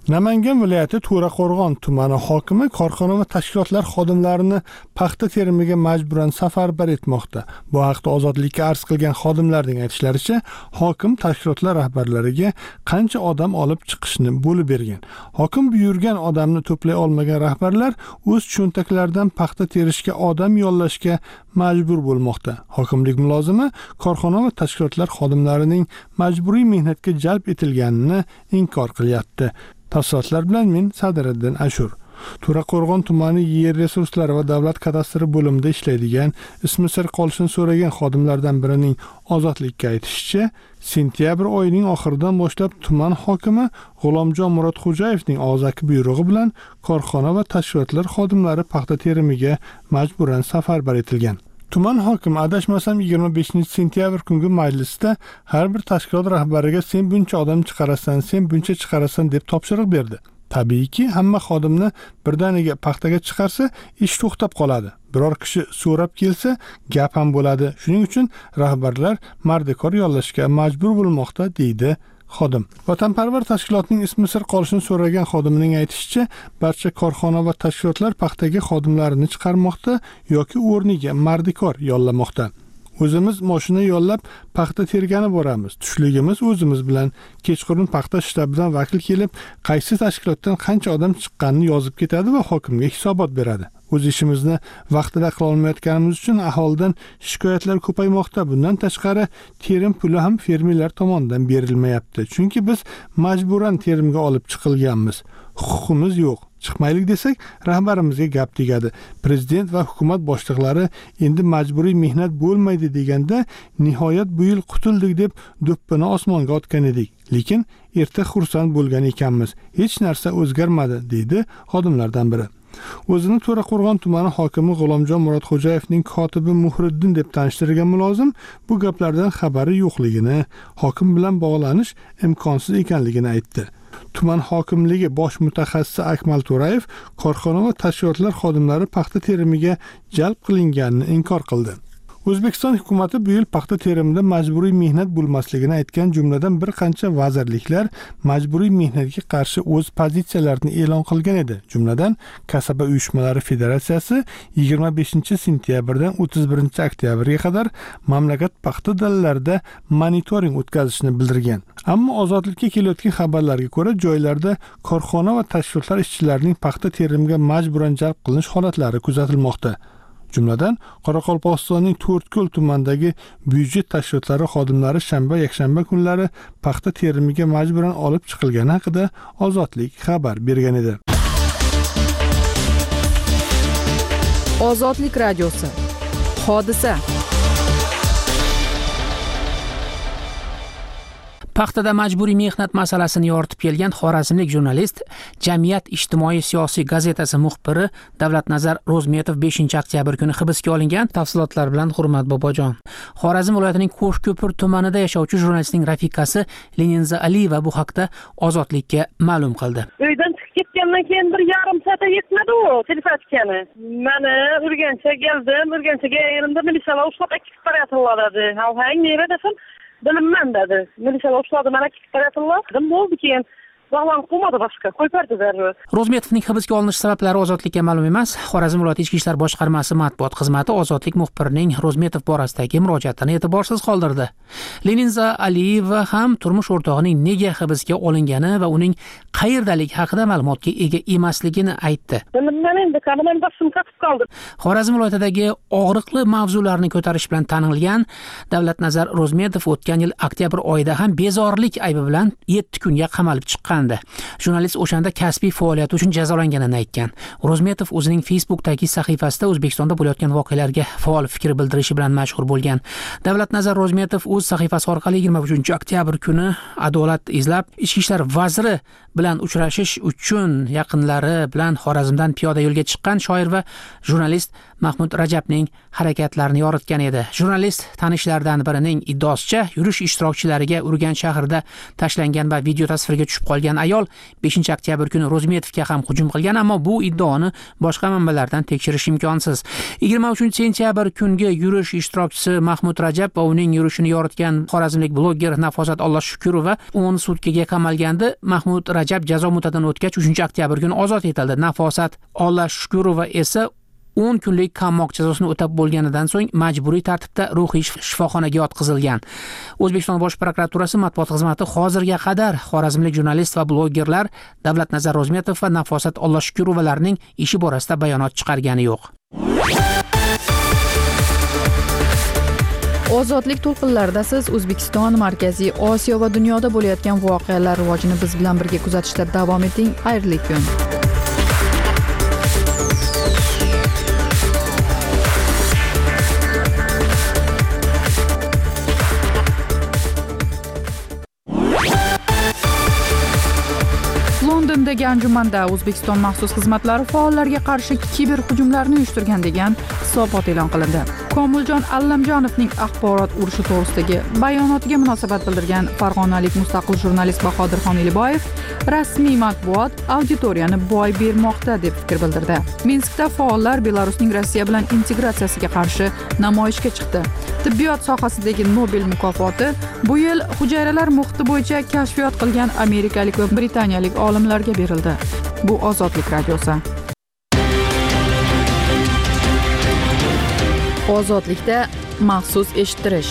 Namangan viloyati To'raqo'rg'on tumani hokimi korxona va tashkilotlar xodimlarini paxta terimiga majburan safarbar etmoqda. Bu haqda Ozodlikka arz qilgan xodimlarning aytishlaricha, hokim tashkilotlar rahbarlariga qancha odam olib chiqishni bo'lib bergan. Hokim buyurgan odamni to'play olmagan rahbarlar o'z cho'ntaklaridan paxta terishga odam yollashga majbur bo'lmoqda. Hokimlik mulozimi korxona va tashkilotlar xodimlarining majburiy mehnatga jalb etilganini inkor qilyapti. Tafsilotlar bilan men Sadiriddin Ashur. To'raqo'rg'on tumani yer resurslari va davlat kadastri bo'limida ishlaydigan, ismi sir qolishini so'ragan xodimlardan birining Ozodlikka aytishicha, sentyabr oyining oxiridan boshlab tuman hokimi G'ulomjon Murodxo'jayevning og'zaki buyrug'i bilan korxona va tashkilotlar xodimlari paxta terimiga majburan safarbar etilgan. Tuman hokimi adashmasam yigirma beshinchi sentyabr kungi majlisda har bir tashkilot rahbariga sen buncha odam chiqarasan, sen buncha chiqarasan deb topshiriq berdi. Tabiiyki, hamma xodimni birdaniga paxtaga chiqarsa, ish to'xtab qoladi. Biror kishi so'rab kelsa, gap ham bo'ladi. Shuning uchun rahbarlar mardikor yollashga majbur bo'lmoqda, deydi xodim. Vatanparvar tashkilotning ismi sir qolishini so'ragan xodimning aytishicha, barcha korxona va tashkilotlar paxtaga xodimlarini chiqarmoqda yoki o'rniga mardikor yollamoqda. O'zimiz mashina yollab paxta tergani boramiz. Tushligimiz o'zimiz bilan. Kechqurun paxta shtabidan vakil kelib, qaysi tashkilotdan qancha odam chiqqanini yozib ketadi va hokimga hisobot beradi. O'z ishimizni vaqtida qila olmayotganimiz uchun aholidan shikoyatlar ko'paymoqda. Bundan tashqari, terim puli ham fermerlar tomonidan berilmayapti. Chunki biz majburan terimga olib chiqilganmiz. Huquqimiz yo'q. Chiqmaylik desak, rahbarimizga gap tegadi. Prezident va hukumat boshliqlari endi majburiy mehnat bo'lmaydi deganda, nihoyat bu yil qutuldik deb do'ppini osmonga otgan edik. Lekin erta xursand bo'lgan ekanmiz. Hech narsa o'zgarmadi, deydi xodimlardan biri. O'zini To'raqo'rg'on tumani hokimi G'ulomjon Murodxo'jayevning kotibi Muhriddin deb tanishtirgan mulozim bu gaplardan xabari yo'qligini, hokim bilan bog'lanish imkonsiz ekanligini aytdi. Tuman hokimligi bosh mutaxassisi Akmal To'rayev korxona va tashkilotlar xodimlari paxta terimiga jalb qilinganini inkor qildi. O'zbekiston hukumatı bu yil paxta terimida majburiy mehnat bo'lmasligini aytgan, jumladan bir qancha vazirliklar majburiy mehnatga qarshi o'z pozitsiyalarini e'lon qilgan edi. Jumladan, Kasaba uyushmalari federatsiyasi yigirma beshinchi sentyabrdan o'ttiz birinchi oktyabrga qadar mamlakat paxta dalalarida monitoring o'tkazishni bildirgan. Ammo Ozodlikka kelayotgan xabarlarga ko'ra, joylarda korxona va tashkilotlar ishchilarining paxta terimiga majburan jalb qilinish holatlari kuzatilmoqda. Jumladan, Qoraqalpog'istonning To'rtko'l tumanidagi byudjet tashkilotlari xodimlari shanba, yakshanba kunlari paxta terimiga majburan olib chiqilgani haqida Ozodlik xabar bergan edi. Ozodlik radiosi. Hodisa. Paxtada majburiy mehnat masalasini yoritib kelgan xorazmlik jurnalist, Jamiyat ijtimoiy-siyosiy gazetasi muxbiri Davlatnazar Ro'zmetov beshinchi oktyabr kuni hibsga olingan. Tafsilotlar bilan Hurmat Bobojon. Xorazm viloyatining Qo'shko'pir tumanida yashovchi jurnalistning rafiqasi Leninza Aliyeva bu haqda Ozodlikka ma'lum qildi. Uydan chiqib ketgandan keyin bir yarim soatga yetmadi u telepatikani. Meni Urganchga keldim, Urganchga yerimda militsiyalar ushlab akib qarayotdilar dedi. Ha, hang nima desam, bilinmem dedi. Militsiyalar ushladı, mana akib qarayotdilar. Dedim, bo'ldi keyin bog'lanib qolmadi boshqa, qo'yib berdilar. Ro'zmetovning hibsga olinish sabablari Ozodlikka ma'lum emas. Xorazm viloyati Ichki ishlar boshqarmasi matbuot xizmati Ozodlik muxbirining Ro'zmetov borasidagi murojaatini e'tiborsiz qoldirdi. Leninza Aliyeva ham turmush o'rtog'ining nega hibsga olingani va uning qayerdaligi haqida ma'lumotga ega emasligini aytdi. Xorazm viloyatidagi og'riqli mavzularni ko'tarish bilan tanilgan Davlatnazar Ro'zmetov o'tgan yil oktyabr oyida ham bezorilik aybi bilan yetti kunga qamalib chiqqan. Jurnalist o'shanda kasbiy faoliyati uchun jazolanganini aytgan. Ro'zmetov o'zining Facebookdagi sahifasida O'zbekistonda bo'layotgan voqealarga faol fikr bildirishi bilan mashhur bo'lgan. Davlatnazar Ro'zmetov o'z sahifasi orqali yigirma uchinchi oktyabr kuni adolat izlab, ichki ishlar vaziri bilan uchrashish uchun yaqinlari bilan Xorazmdan piyoda yo'lga chiqqan shoir va jurnalist Mahmud Rajabning harakatlarini yoritgan edi. Jurnalist tanishlaridan birining iddaosicha, yurish ishtirokchilariga Urganch shahrida tashlangan va video tasvirga tushib qolgan ayol beshinchi oktyabr kuni Ro'zmetovga ham hujum qilgan, ammo bu iddaoni boshqa manbalardan tekshirish imkonsiz. yigirma uchinchi sentyabr kungi yurish ishtirokchisi Mahmud Rajab va uning yurishini yoritgan xorazmlik bloger Nafosat Ollashukurova o'n sutkaga qamalgandi. Mahmud Rajab jazo muddatidan o'tgach uchinchi oktyabr kuni ozod etildi. Nafosat Ollashukurova esa o'n kunlik qamoq jazosini o'tab bo'lganidan so'ng majburiy tartibda ruhiy shifoxonaga yotqizilgan. O'zbekiston Bosh prokuraturasi matbuot xizmati hozirga qadar xorazmlik jurnalist va blogerlar Davlatnazar Ro'zmetov va Nafosat Ollashukurovalarning ishi borasida bayonot chiqargani yo'q. Ozodlik to'lqinlarida siz O'zbekiston, Markaziy Osiyo va dunyoda bo'layotgan voqealar rivojini biz bilan birga kuzatishda davom eting. Xayrli kun. Londondagi anjumanda O'zbekiston maxsus xizmatlari faollarga qarshi kiber hujumlarni uyushtirgan degan hisobot e'lon qilindi. Komiljon Allamjonovning axborot urushi to'g'risidagi bayonotiga munosabat bildirgan farg'onalik mustaqil jurnalist Bahodirxon Eliboyev rasmiy matbuot auditoriyani boy bermoqda deb fikr bildirdi. Minskda faollar Belarusning Rossiya bilan integratsiyasiga qarshi namoyishga chiqdi. Tibbiyot sohasidagi Nobel mukofoti bu yil hujayralar muhiti bo'yicha kashfiyot qilgan amerikalik va britaniyalik olimlarga berildi. Bu Ozodlik radiosi. Ozodlikda maxsus eshittirish.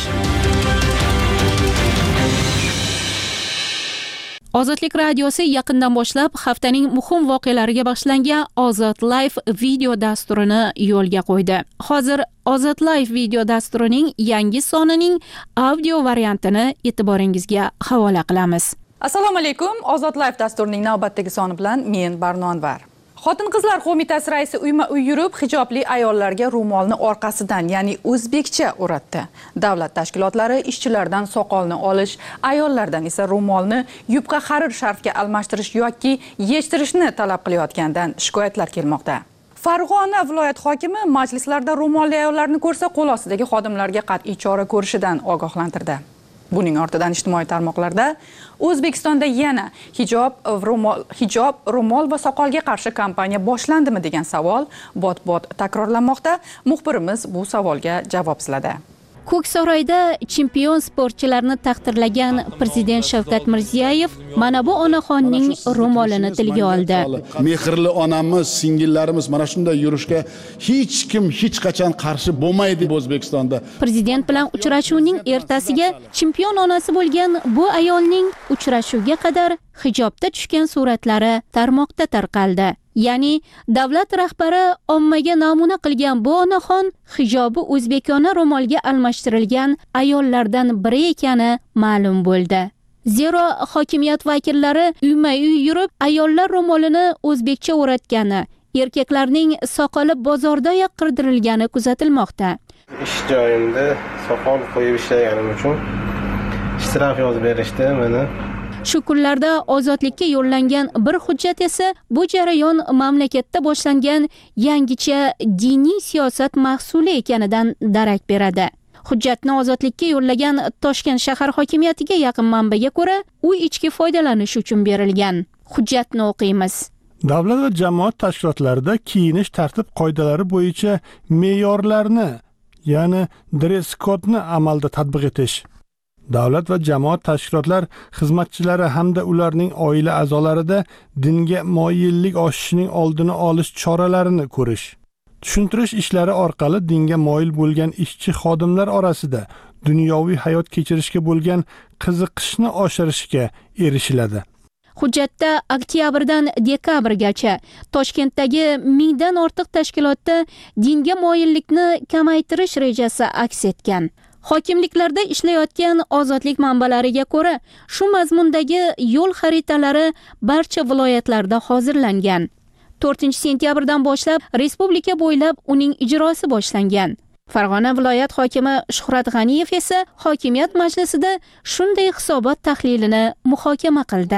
Ozodlik radiosi yaqindan boshlab haftaning muhim voqealariga bag'ishlangan Ozod Live video dasturini yo'lga qo'ydi. Hozir Ozod Live video dasturining yangi sonining audio variantini e'tiboringizga havola qilamiz. Assalomu alaykum. Ozod Live dasturining navbatdagi soni bilan men Barno Anvar. Xotin-qizlar qo'mitasi raisi uyma-uy yurib, hijobli ayollarga ro'molni orqasidan, ya'ni o'zbekcha o'ratdi. Davlat tashkilotlari ishchilardan soqolni olish, ayollardan esa ro'molni yubqa xarir sharfga almashtirish yoki yechtirishni talab qilayotgandan shikoyatlar kelmoqda. Farg'ona viloyat hokimi majlislarda ro'molli ayollarni ko'rsa, qo'l ostidagi xodimlarga qat'iy chora ko'rishidan ogohlantirdi. Buning ortidan ijtimoiy tarmoqlarda O'zbekistonda yana hijob, ro'mol, hijob, ro'mol va soqolga qarshi kampaniya boshlandimi degan savol bot-bot takrorlanmoqda. Muxbirimiz bu savolga javob izladi. Ko'ksaroyda chempion sportchilarni taqdirlagan prezident Shavkat Mirziyoyev mana bu onaxonning ro'molini tilga oldi. Mehrli onamiz, singillarimiz mana shunday yurishga hech kim hech qachon qarshi bo'lmaydi O'zbekistonda. Prezident bilan uchrashuvning ertasiga chempion onasi bo'lgan bu ayolning uchrashuvga qadar hijobda tushgan suratlari tarmoqda tarqaldi. Ya'ni davlat rahbari ommaga namuna qilgan bu onaxon hijobi o'zbekona ro'molga almashtirilgan ayollardan biri ekani ma'lum bo'ldi. Zero hokimiyat vakillari uyma-uy yurib, ayollar ro'molini o'zbekcha o'ratgani, erkaklarning soqoli bozordayoq qirdirilgani kuzatilmoqda. Ish joyimda soqol qo'yib ishlaganim uchun ishtirok yozib berishdi meni. Shu kunlarda ozodlikka yo'llangan bir hujjat esa bu jarayon mamlakatda boshlangan yangicha diniy siyosat mahsuli ekanidan darak beradi. Hujjatni ozodlikka yo'llagan Toshkent shahar hokimiyatiga yaqin manbaga ko'ra, u ichki foydalanish uchun berilgan. Hujjatni o'qiymiz. Davlat va jamoat tashkilotlarida kiyinish tartib qoidalari bo'yicha me'yorlarni, ya'ni dress kodni amalda tatbiq etish. Davlat va jamoat tashkilotlar xizmatchilari hamda ularning oila a'zolarida dinga moyillik oshishining oldini olish choralarini ko'rish. Tushuntirish ishlari orqali dinga moyil bo'lgan ishchi xodimlar orasida dunyoviy hayot kechirishga bo'lgan qiziqishni oshirishga erishiladi. Hujjatda oktyabrdan dekabrgacha Toshkentdagi mingdan ortiq tashkilotda dinga moyillikni kamaytirish rejasi aks etgan. Hokimliklarda ishlayotgan ozodlik manbalariga ko'ra, shu mazmundagi yo'l xaritalari barcha viloyatlarda hozirlangan. to'rtinchi sentyabrdan boshlab respublika bo'ylab uning ijrosi boshlangan. Farg'ona viloyat hokimi Shuhrat G'aniyev esa hokimiyat majlisida shunday hisobot tahlilini muhokama qildi.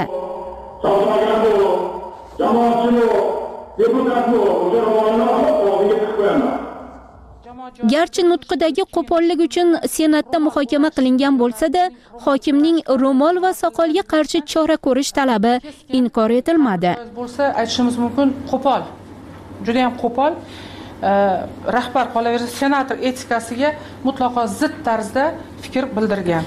Garchi nutqidagi qo'pollik uchun Senatda muhokama qilingan bo'lsa-da, hokimning ro'mol va soqolga qarshi chora ko'rish talabi inkor etilmadi. Bo'lsa, aytishimiz mumkin, qo'pol. Juda ham qo'pol. Rahbar qolaversa senator etikasiga mutlaqo zid tarzda fikr bildirgan.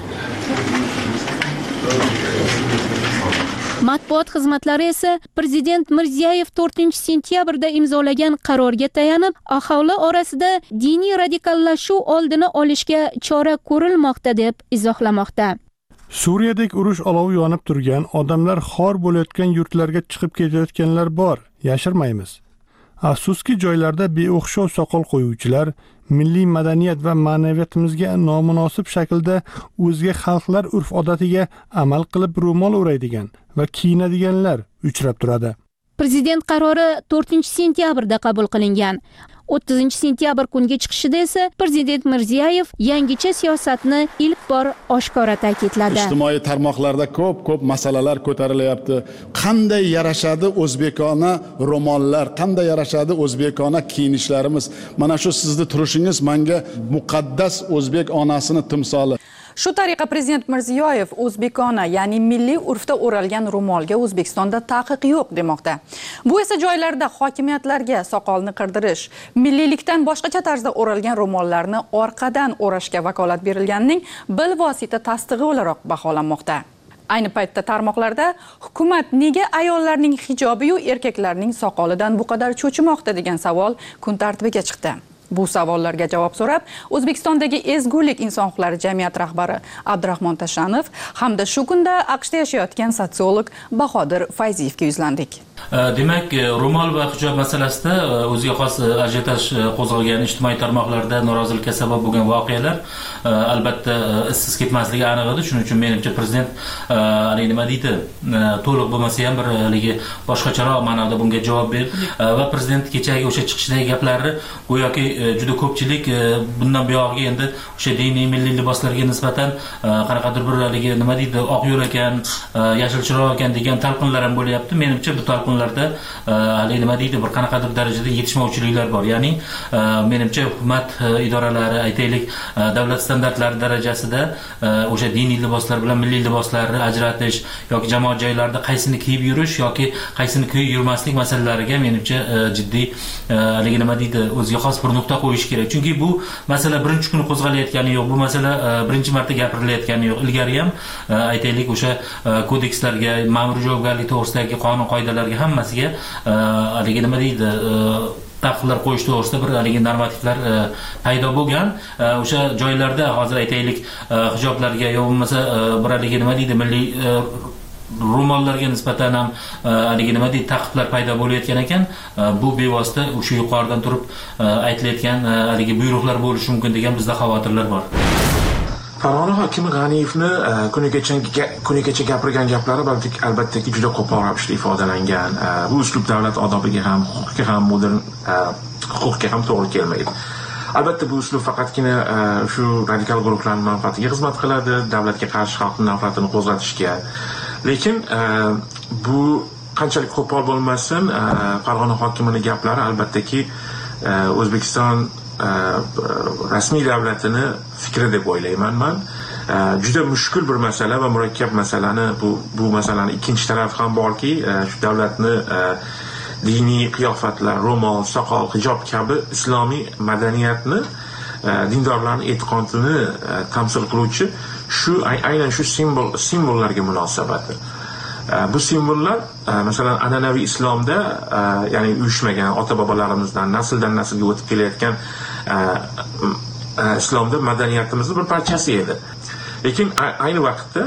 Matbuot xizmatlari esa Prezident Mirziyoyev to'rtinchi sentyabrda imzolagan qarorga tayanib, aholi orasida diniy radikallashuv oldini olishga chora ko'rilmoqda deb izohlamoqda. Suriyadagi urush olovi yonib turgan, odamlar xor bo'layotgan yurtlarga chiqib ketayotganlar bor, yashirmaymiz. Afsuski joylarda beo'xshov soqol qo'yuvchilar milliy madaniyat va ma'naviyatimizga nomunosib shaklda o'zga xalqlar urf-odatiga amal qilib ro'mol o'raydigan va kiyinadiganlar uchrab turadi. Prezident qarori to'rtinchi sentyabrda qabul qilingan. o'ttizinchi sentyabr kunga chiqishida esa Prezident Mirziyoyev yangicha siyosatni ilk bor oshkora ta'kidladi. Ijtimoiy tarmoqlarda ko'p-ko'p masalalar ko'tarilyapti. Qanday yarashadi o'zbekona ro'mollar, qanday yarashadi o'zbekona kiyinishlarimiz. Mana shu sizni turishingiz menga muqaddas o'zbek onasini timsoli. Shu tariqa Prezident Mirziyoyev o'zbekona, ya'ni milliy urfda o'ralgan ro'molga O'zbekistonda taqiq yo'q demoqda. Bu esa joylarda hokimiyatlarga soqolni qirdirish, milliylikdan boshqacha tarzda o'ralgan ro'mollarni orqadan o'rashga vakolat berilganining bilvosita tasdig'i o'laroq baholanmoqda. Ayni paytda tarmoqlarda hukumat nega ayollarning hijobi yu erkaklarning soqolidan bu qadar cho'chimoqda degan savol kun tartibiga chiqdi. Bu savollarga javob so'rab, O'zbekistondagi ezgulik inson huquqlari jamiyati rahbari Abdurahmon Tashanov hamda shu kunda AQShda yashayotgan sotsiolog Bahodir Fayziyevga yuzlandik. Demak, ro'mol va hijob masalasida o'ziga xos ajiotaj qo'zg'algan ijtimoiy tarmoqlarda norozilikka sabab bo'lgan voqealar albatta izsiz ketmasligi aniq edi. Shuning uchun menimcha prezident hali nima deydi, to'liq bo'lmasa ham bir haligi boshqacharoq ma'noda bunga javob berdi va prezident kechagi o'sha chiqishdagi gaplari go'yoki juda ko'pchilik bundan buyog'iga endi o'sha diniy milliy liboslarga nisbatan qanaqadir bir haligi nima deydi, oq yo'l ekan, yashilchiroq ekan degan talqinlar ham bo'lyapti. Menimcha bu talqinlarda hali nima deydi, bir qanaqadir darajada yetishmovchiliklar bor. Ya'ni menimcha hukumat idoralari, aytaylik, davlat standartlari darajasida o'sha diniy liboslar bilan milliy liboslarni ajratish yoki jamoat joylarida qaysini kiyib yurish yoki qaysini kiyib yurmaslik masalalariga menimcha jiddiy haligi nima deydi, o'ziga xos bir nuqta qo'yish kerak. Chunki bu masala birinchi kuni qo'zg'alayotgani yo'q, bu masala birinchi marta gapirilayotgani yo'q. Ilgari ham aytaylik o'sha kodekslarga, ma'muriy javobgarlik to'g'risidagi qonun qoidalarga hammasiga haligi nima deydi, taqiqlar qo'yish to'g'risida bir haligi normativlar paydo bo'lgan. O'sha joylarda hozir aytaylik hijoblarga yo bo'lmasa bir haligi nima deydi, milliy ro'mollarga nisbatan ham haligi nima deydi, taqiqlar paydo bo'layotgan ekan. Bu bevosita o'sha yuqoridan turib aytilayotgan haligi buyruqlar bo'lishi mumkin degan bizda xavotirlar bor. Farg'ona hokimi G'aniyevni kunigacha kunigacha gapirgan gaplari albattaki juda qo'pol ravishda ifodalangan. Bu uslub davlat odobiga ham, huquqqa ham, modern huquqqa ham to'g'ri kelmaydi. Albatta bu uslub faqatgina shu radikal guruhlarning manfaatiga xizmat qiladi, davlatga qarshi xalqning nafratini qo'zg'atishga. Lekin bu qanchalik qo'pol bo'lmasin, Farg'ona hokimining gaplari albattaki O'zbekiston rasmiy davlatini fikri deb o'ylayman men. Juda mushkul bir masala va murakkab masalani bu bu masalani ikkinchi tarafi ham borki, shu davlatni diniy qiyofatlar, ro'mol, soqol, hijob kabi islomiy madaniyatni, dindorlarning e'tiqodini tamsil qiluvchi shu aynan shu simbol simbollarga munosabati. Bu simbollar masalan an'anaviy islomda, ya'ni uyushmagan ota-bobolarimizdan nasldan naslga o'tib kelayotgan islomda madaniyatimizning bir parchasi edi. Lekin ayni vaqtda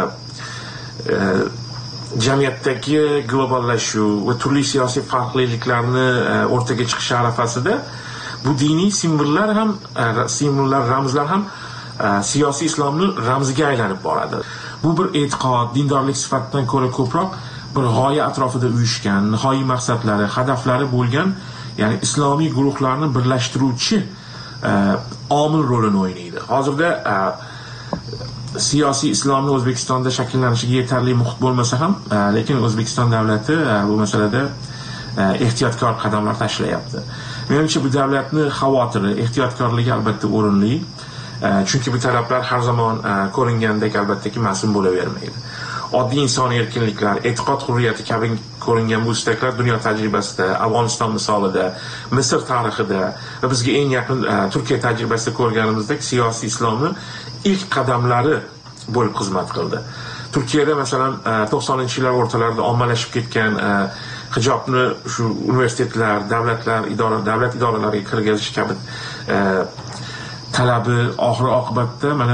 jamiyatdagi globallashuv va turli siyosiy farqliliklarni o'rtaga chiqish arafasida bu diniy simbollar ham, simbollar, ramzlar ham siyosiy islomning ramziga aylanib boradi. Bu bir e'tiqod, dindorlik sifatidan ko'ra ko'proq bir g'oya atrofida uyushgan, nihoyiy maqsadlari, hadaflari bo'lgan, ya'ni islomiy guruhlarni birlashtiruvchi omil rolini o'ynaydi. Hozirda siyosiy islomni O'zbekistonda shakllanishiga yetarli muhit bo'lmasa ham, lekin O'zbekiston davlati bu masalada ehtiyotkor qadamlar tashlayapti. Menimcha bu davlatning xavotiri, ehtiyotkorligi albatta o'rinli. Chunki bu talablar har zamon ko'ringandek albattaki mas'ul bo'lavermaydi. Oddiy insoniy erkinliklar, e'tiqod hurriyati kabi ko'ringan bu istaklar dunyo tajribasida, Afg'oniston misolida, Misr tarixida va bizga eng yaqin Turkiya tajribasida ko'rganimizdek siyosiy islomning ilk qadamlari bo'lib xizmat qildi. Turkiyada masalan to'qsoninchi yillar o'rtalarida ommalashib ketgan hijobni shu universitetlar, davlatlar, idora, davlat idoralariga kirgizish kabi talabi oxir oqibatda mana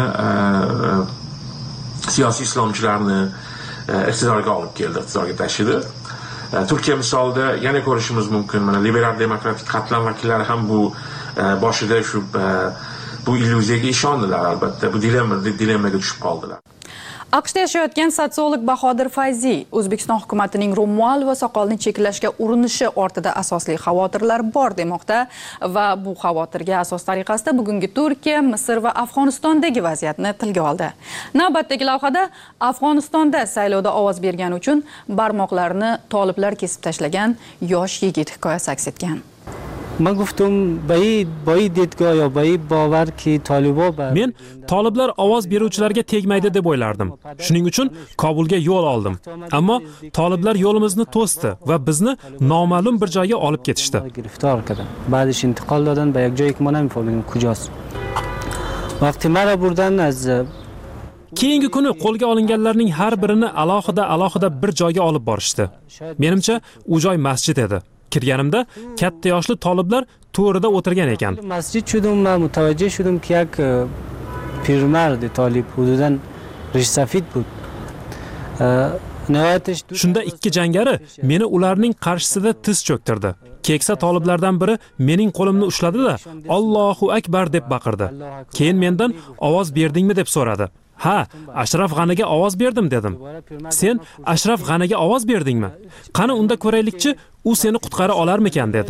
siyosiy islomchilarni iqtidorga olib keldi, iqtidorga tashidi. Turkiya misolida yana ko'rishimiz mumkin. Mana liberal demokratik qatlam vakillari ham bu boshida shu bu illyuziyaga ishondilar albatta. Bu dilemma dilemmaga tushib qoldilar. AQShda yashayotgan sotsiolog Bahodir Fayziy O'zbekiston hukumatining ro'mol va soqolni cheklashga urinishi ortida asosli xavotirlar bor demoqda va bu xavotirga asos tariqasida bugungi Turkiya, Misr va Afg'onistondagi vaziyatni tilga oldi. Navbatdagi lavhada Afg'onistonda saylovda ovoz bergani uchun barmoqlarini toliblar kesib tashlagan yosh yigit hikoyasi aks etgan. من گفتم به این با این دیدگاه یا به این باور که طالبا بر Men toliblar ovoz beruvchilarga tegmaydi deb o'ylardim. Shuning uchun Kobulga yo'l oldim. Ammo toliblar yo'limizni to'sdi va bizni noma'lum bir joyga olib ketishdi. گرفتار کردن. بعدش انتقال دادن به یک جایی که ما نمی‌فهمیم کجاست. وقتی مرا بردن از Keyingi kuni qo'lga olinganlarning har birini alohida alohida bir joyga olib borishdi. Menimcha, u joy masjid edi. Kirganimda katta yoshli toliblar to'rida o'tirgan ekan. Masjid شدم و متوجه شدم که یک پیرمرد طالب حدوداً ریش سفید بود. Shunda ikki jangari meni ularning qarshisida tiz cho'ktirdi. Keksa toliblardan biri mening qo'limni ushladi-da, Allohu akbar deb baqirdi. Keyin mendan ovoz berdingmi deb so'radi. Ha, Ashraf G'aniga ovoz berdim dedim. Sen Ashraf G'aniga ovoz berdingmi? Qani unda ko'raylikchi, u seni qutqara olarmikan dedi.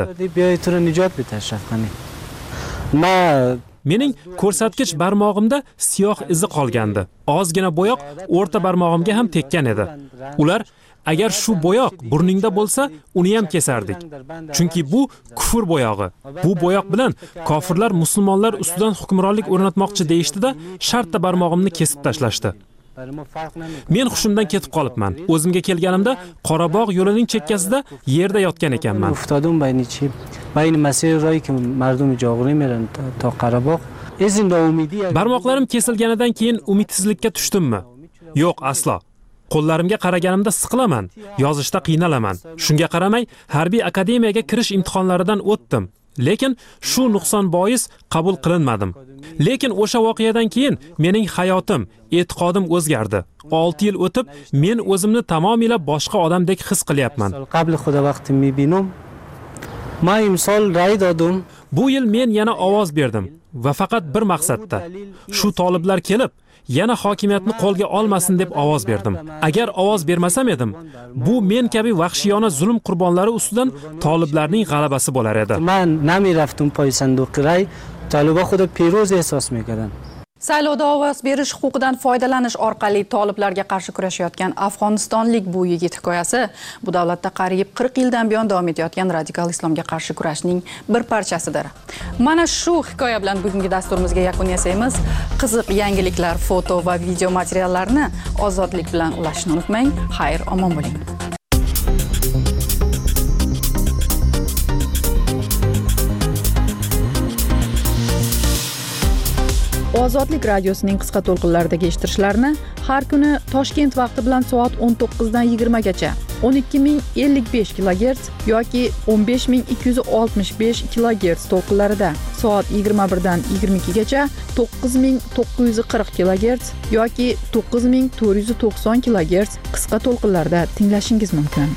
Mening ko'rsatkich barmog'imda siyoh izi qolgandi. Ozgina bo'yoq o'rta barmog'imga ham tekkan edi. Ular agar shu bo'yoq burningda bo'lsa, uni ham kesardik. Chunki bu kufr bo'yog'i. Bu bo'yoq bilan kofirlar musulmonlar ustidan hukmronlik o'rnatmoqchi deyishdi-da, shartta barmog'imni kesib tashlashdi. Men hushimdan ketib qolibman. O'zimga kelganimda Qorabog' yo'lining chekkasida yerda yotgan ekanman. افتادم بین چی؟ بین مسیر راهی که مردم جاغوری میرن تا قره‌باغ. izin va umidi. Barmoqlarim kesilganidan keyin umidsizlikka tushdimmi? Yo'q, aslo. Qo'llarimga qaraganimda siqilaman, yozishda qiynalaman. Shunga qaramay, harbiy akademiyaga kirish imtihonlaridan o'tdim. Lekin shu nuqson bois qabul qilinmadim. Lekin o'sha voqeadan keyin mening hayotim, e'tiqodim o'zgardi. olti yil o'tib, men o'zimni tamomila boshqa odamdek his qilyapman. Qabl xudo vaqti میبینم ما امسال رای دادم. Bu yil men yana ovoz berdim va faqat bir maqsadda. Shu toliblar kelib yana hokimiyatni qo'lga olmasin deb ovoz berdim. Agar ovoz bermasam edim, bu men kabi vahshiyona zulm qurbonlari ustidan toliblarning g'alabasi bo'lar edi. Men namiraftum poy sanduq ray, toliblar xud پیروز احساس میکردن. Saylovda ovoz berish huquqidan foydalanish orqali toliblarga qarshi kurashayotgan afg'onistonlik bu yigit hikoyasi bu davlatda qariyb qirq yildan buyon davom etayotgan radikal islomga qarshi kurashning bir parchasidir. Mana shu hikoya bilan bugungi dasturimizga yakun yasaymiz. Qiziq yangiliklar, foto va video materiallarni ozodlik bilan ulashishni unutmang. Xayr, omon bo'ling. Ozodlik radiosining qisqa to'lqinlaridagi eshittirishlarni har kuni Toshkent vaqti bilan soat o'n to'qqiz dan yigirma gacha o'n ikki ming ellik besh kilogerts yoki o'n besh ming ikki yuz oltmish besh kilogerts to'lqinlarida, soat yigirma bir dan yigirma ikki gacha to'qqiz ming to'qqiz yuz qirq kilogerts yoki to'qqiz ming to'rt yuz to'qson kilogerts qisqa to'lqinlarda tinglashingiz mumkin.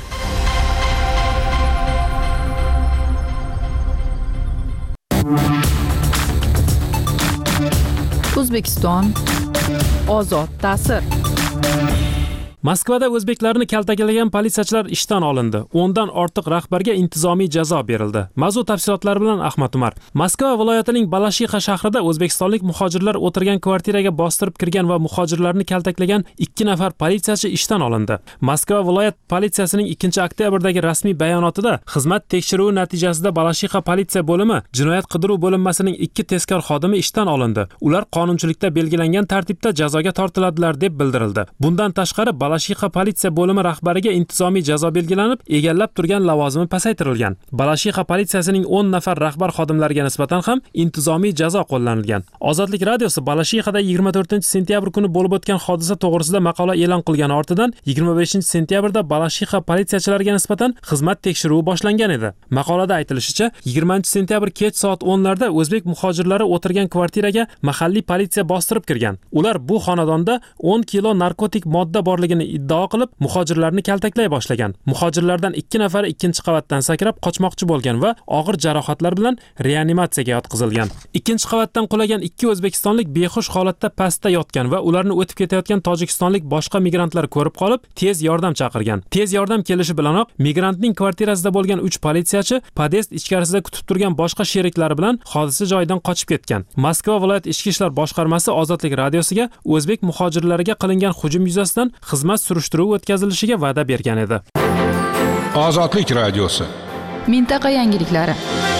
O'zbekiston ozod ta'sir. Moskvada o'zbeklarni kaltaklagan politsiyachilar ishdan olindi. o'ndan ortiq rahbarga intizomiy jazo berildi. Mavzu tafsilotlari bilan Ahmad Umar. Moskva viloyatining Balashixa shahrida o'zbekistonlik muhojirlar o'tirgan kvartiraga bostirib kirgan va muhojirlarni kaltaklagan ikki nafar politsiyachi ishdan olindi. Moskva viloyat politsiyasining ikkinchi oktyabrdagi rasmiy bayonotida xizmat tekshiruvi natijasida Balashixa politsiya bo'limi jinoyat qidiruv bo'linmasining ikki tezkor xodimi ishdan olindi. Ular qonunchilikda belgilangan tartibda jazoga tortiladilar deb bildirildi. Bundan tashqari Balashixa politsiya bo'limi rahbariga intizomiy jazo belgilanib, egallab turgan lavozimi pasaytirilgan. Balashixa politsiyasining o'n nafar rahbar xodimlariga nisbatan ham intizomiy jazo qo'llanilgan. Ozodlik radiosi Balashixada yigirma to'rtinchi sentyabr kuni bo'lib o'tgan hodisa to'g'risida maqola e'lon qilgani ortidan yigirma beshinchi sentyabrda Balashixa politsiyachilariga nisbatan xizmat tekshiruvi boshlangan edi. Maqolada aytilishicha, yigirmanchi sentyabr kech soat o'nlarda o'zbek muhojirlari o'tirgan kvartiraga mahalliy politsiya bostirib kirgan. Ular bu xonadonda o'n kilo narkotik modda borligini iddao qilib, muhojirlarni kaltaklay boshlagan. Muhojirlardan ikki nafari ikkinchi qavatdan sakrab qochmoqchi bo'lgan va og'ir jarohatlar bilan reanimatsiyaga yotqizilgan. Ikkinchi qavatdan qulagan ikki o'zbekistonlik behush holatda pastda yotgan va ularni o'tib ketayotgan tojikistonlik boshqa migrantlar ko'rib qolib, tez yordam chaqirgan. Tez yordam kelishi bilanoq migrantning kvartirasida bo'lgan uch politsiyachi podest ichkarisida kutib turgan boshqa sheriklari bilan hodisa joyidan qochib ketgan. Moskva viloyat ichki ishlar boshqarmasi Ozodlik radiosiga o'zbek muhojirlariga qilingan hujum yuzasidan xizmat surishtiruvi o'tkazilishiga va'da bergan edi. Ozodlik radiosi. Mintaqa yangiliklari.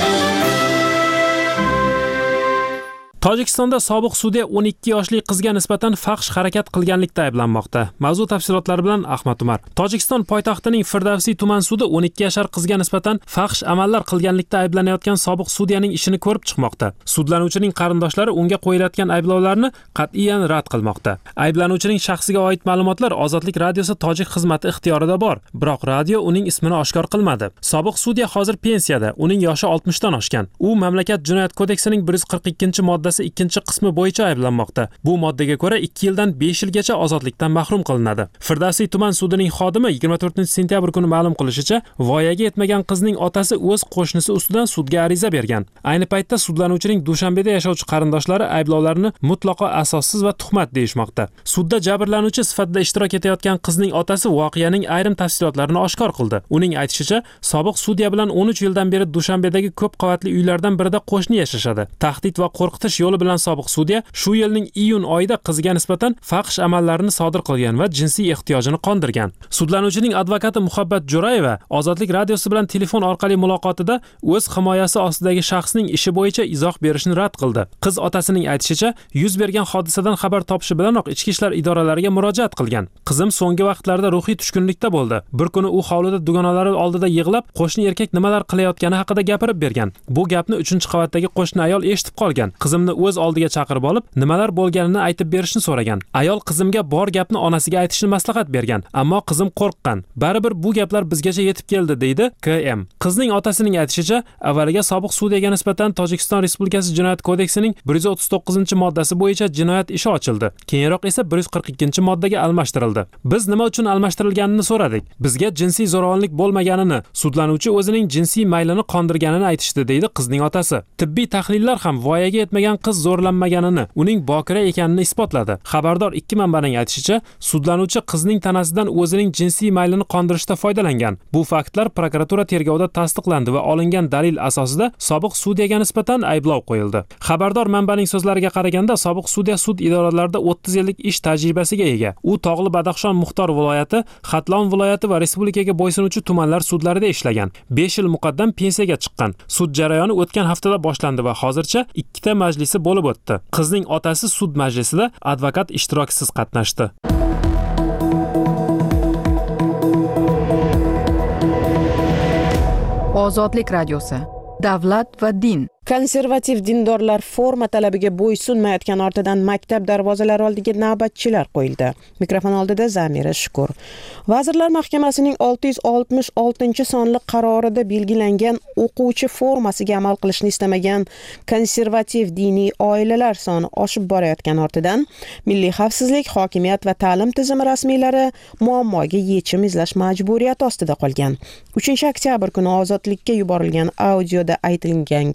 Tojikistonda sobiq sudya o'n ikki yoshli qizga nisbatan faxsh harakat qilganlikda ayblanmoqda. Mavzu tafsilotlari bilan Ahmad Umar. Tojikiston poytaxtining Firdavsi tuman sudi o'n ikki yashar qizga nisbatan faxsh amallar qilganlikda ayblanayotgan sobiq sudyaning ishini ko'rib chiqmoqda. Sudlanuvchining qarindoshlari unga qo'yilayotgan ayblovlarni qat'iyan rad qilmoqda. Ayblanuvchining shaxsiga oid ma'lumotlar Ozodlik radiosi tojik xizmati ixtiyorida bor, biroq radio uning ismini oshkor qilmadi. Sobiq sudya hozir pensiyada, uning yoshi oltmishdan oshgan. U mamlakat jinoyat kodeksining bir yuz qirq ikkinchi modda ikkinchi qismi bo'yicha ayblanmoqda. Bu moddaga ko'ra ikki yildan besh yilgacha ozodlikdan mahrum qilinadi. Firdavsi tuman sudining xodimi yigirma to'rtinchi sentyabr kuni ma'lum qilishicha, voyaga yetmagan qizning otasi o'z qo'shnisi ustidan sudga ariza bergan. Ayni paytda sudlanuvchining Dushanbeda yashovchi qarindoshlari ayblovlarni mutlaqo asossiz va tuhmat deyishmoqda. Sudda jabrlanuvchi sifatida ishtirok etayotgan qizning otasi voqeaning ayrim tafsilotlarini oshkor qildi. Uning aytishicha, sobiq sudya bilan o'n uch yildan beri Dushanbedagi ko'p qavatli uylardan birida qo'shni yashashadi. Tahdid va qo'rqitish yo'li bilan sobiq sudya shu yilning iyun oyida qizga nisbatan faxsh amallarini sodir qilgan va jinsiy ehtiyojini qondirgan. Sudlanuvchining advokati Muhabbat Jo'rayeva Ozodlik radiosi bilan telefon orqali muloqotida o'z himoyasi ostidagi shaxsning ishi bo'yicha izoh berishni rad qildi. Qiz otasining aytishicha, yuz bergan hodisadan xabar topishi bilanoq ichki ishlar idoralariga murojaat qilgan. Qizim so'nggi vaqtlarda ruhiy tushkunlikda bo'ldi. Bir kuni u hovlida dugonalari oldida yig'lab, qo'shni erkak nimalar qilayotgani haqida gapirib bergan. Bu gapni uchinchi qavatdagi qo'shni ayol eshitib qolgan. Qizimni o'z oldiga chaqirib olib, nimalar bo'lganini aytib berishni so'ragan. Ayol qizimga bor gapni onasiga aytishni maslahat bergan, ammo qizim qo'rqqan. Baribir bu gaplar bizgacha yetib keldi, deydi K M. Qizning otasining aytishicha, avvaliga sobiq sudyaga nisbatan Tojikiston Respublikasi Jinoyat kodeksining bir yuz o'ttiz to'qqizinchi moddasi bo'yicha jinoyat ishi ochildi. Keyinroq esa bir yuz qirq ikkinchi moddaga almashtirildi. Biz nima uchun almashtirilganini so'radik. Bizga jinsiy zo'ravonlik bo'lmaganini, sudlanuvchi o'zining jinsiy maylini qondirganini aytishdi, deydi qizning otasi. Tibbiy tahlillar ham voyaga yetmagan qiz zo'rlanmaganini, uning bokira ekanini isbotladi. Xabardor ikki manbaning aytishicha, sudlanuvchi qizning tanasidan o'zining jinsiy maylini qondirishda foydalangan. Bu faktlar prokuratura tergovida tasdiqlandi va olingan dalil asosida sobiq sudyaga nisbatan ayblov qo'yildi. Xabardor manbaning so'zlariga qaraganda, sobiq sudya sud idoralarida o'ttiz yillik ish tajribasiga ega. U Tog'li Badaxshon Muxtor viloyati, Xatlon viloyati va respublikaga bo'ysunuvchi tumanlar sudlarida ishlagan. besh yil muqaddam pensiyaga chiqqan. Sud jarayoni o'tgan haftada boshlandi va hozircha ikkita majlisi bo'lib o'tdi. Qizning otasi sud majlisida advokat ishtirokisiz qatnashdi. Ozodlik radiosi. Davlat va din. Konservativ dindorlar forma talabiga bo'ysunmayotgan ortidan maktab darvozalari oldiga navbatchilar qo'yildi. Mikrofon oldida Zamira Shukur. Vazirlar Mahkamasining olti yuz oltmish oltinchi sonli qarorida belgilangan o'quvchi formasiga amal qilishni istamagan konservativ diniy oilalar soni oshib borayotgan ortidan Milliy xavfsizlik, hokimiyat va ta'lim tizimi rasmiylari muammoga yechim izlash majburiyati ostida qolgan. uchinchi oktyabr kuni Ozodlikka yuborilgan audioda aytilgan gaplar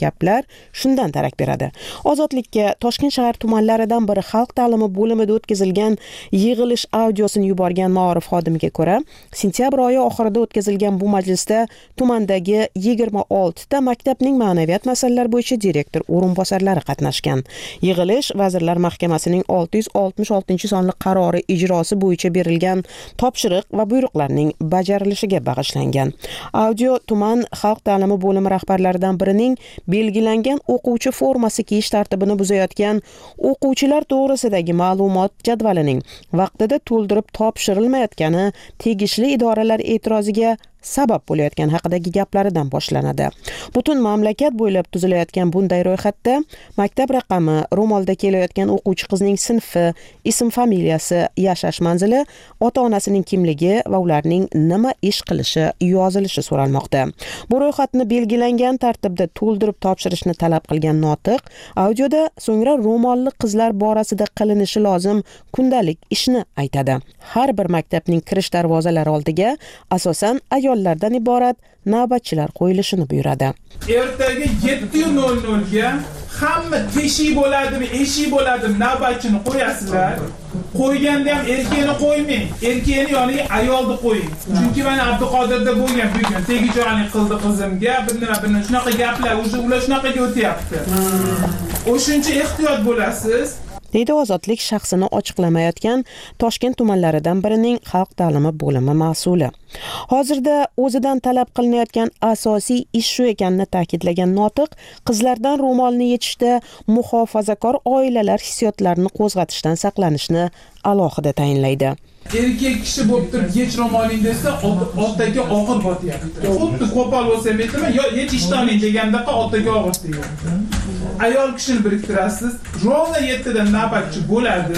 shundan darak beradi. Ozodlikka Toshkent shahar tumanlaridan biri xalq ta'limi bo'limida o'tkazilgan yig'ilish audiosini yuborgan ma'orif xodimiga ko'ra, sentyabr oyi oxirida o'tkazilgan bu majlisda tumandagi yigirma olti ta maktabning ma'naviyat masalalari bo'yicha direktor o'rinbosarlari qatnashgan. Yig'ilish Vazirlar Mahkamasining olti yuz oltmish oltinchi sonli qarori ijrosi bo'yicha berilgan topshiriq va buyruqlarning bajarilishiga bag'ishlangan. Audio tuman xalq ta'limi bo'limi rahbarlaridan birining belgilangan o'quvchi formasi kiyish tartibini buzayotgan o'quvchilar to'g'risidagi ma'lumot jadvalining vaqtida to'ldirib topshirilmayotgani tegishli idoralar e'tiroziga sabab bo'layotgan haqidagi gaplaridan boshlanadi. Butun mamlakat bo'ylab tuzilayotgan bunday ro'yxatda maktab raqami, ro'molda kelayotgan o'quvchi qizning sinfi, ism familiyasi, yashash manzili, ota-onasining kimligi va ularning nima ish qilishi yozilishi so'ralmoqda. Bu ro'yxatni belgilangan tartibda to'ldirib topshirishni talab qilgan notiq audioda so'ngra ro'molli qizlar borasida qilinishi lozim kundalik ishni aytadi. Har bir maktabning kirish darvozalari oldiga asosan ayol lardan iborat navbatchilar qo'yilishini buyuradi. Ertaga yetti nol nol ga hamma teshik bo'ladimi, eshik bo'ladimi navbatchini qo'yasizlar. Qo'yganda ham erkakni qo'ymang, erkakni yoniga ayolni qo'ying. Chunki mana Abduqodirda bo'lgan bugun tegijoqlik qildi qizimga, bir nima bir shunaqa gaplar, o'sha ular shunaqaga o'tyapti. O'shuncha ehtiyot bo'lasiz. deydi Ozodlik shaxsini ochiqlamayotgan Toshkent tumanlaridan birining xalq ta'limi bo'limi mas'uli. Hozirda o'zidan talab qilinayotgan asosiy ish shu ekanini ta'kidlagan notiq, qizlardan ro'molni yechishda muhofazakor oilalar hissiyotlarini qo'zg'atishdan saqlanishni alohida tayinlaydi. Erkak kishi bo'lib turib yech ro'moling desa, otaga og'ir botyapti. Xuddi qo'pol bo'lsa aytaman, yo yech ishtoning degandaqa otaga og'ir deyapti. Ayol kishini biriktirasiz, rovna yetti dan navbatchi bo'ladi.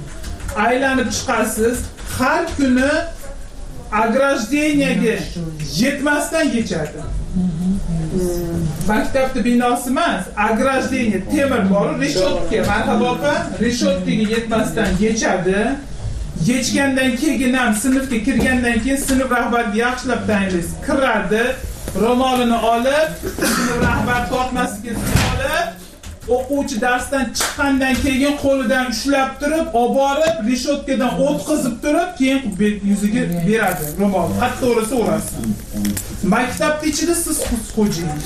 Aylanib chiqasiz, har kuni ограждениyaga yetmasdan yechadi. Maktabda binosi emas, ограждение temir bor, reshotka, marhaba opa, reshotkaga yetmasdan yechadi. Yechgandan keyin ham sinfga kirgandan keyin sinf rahbariga yaxshilab tayinlaysiz. Kiradi, ro'molini olib, sinf rahbar tortmasiga olib, o'quvchi darsdan chiqqandan keyin qo'lidan ushlab turib, olib borib, reshotkadan o'tkazib turib, keyin bet yuziga beradi ro'mol. Hatto to'g'risi o'rasi. Maktabda ichida siz xo'jayin.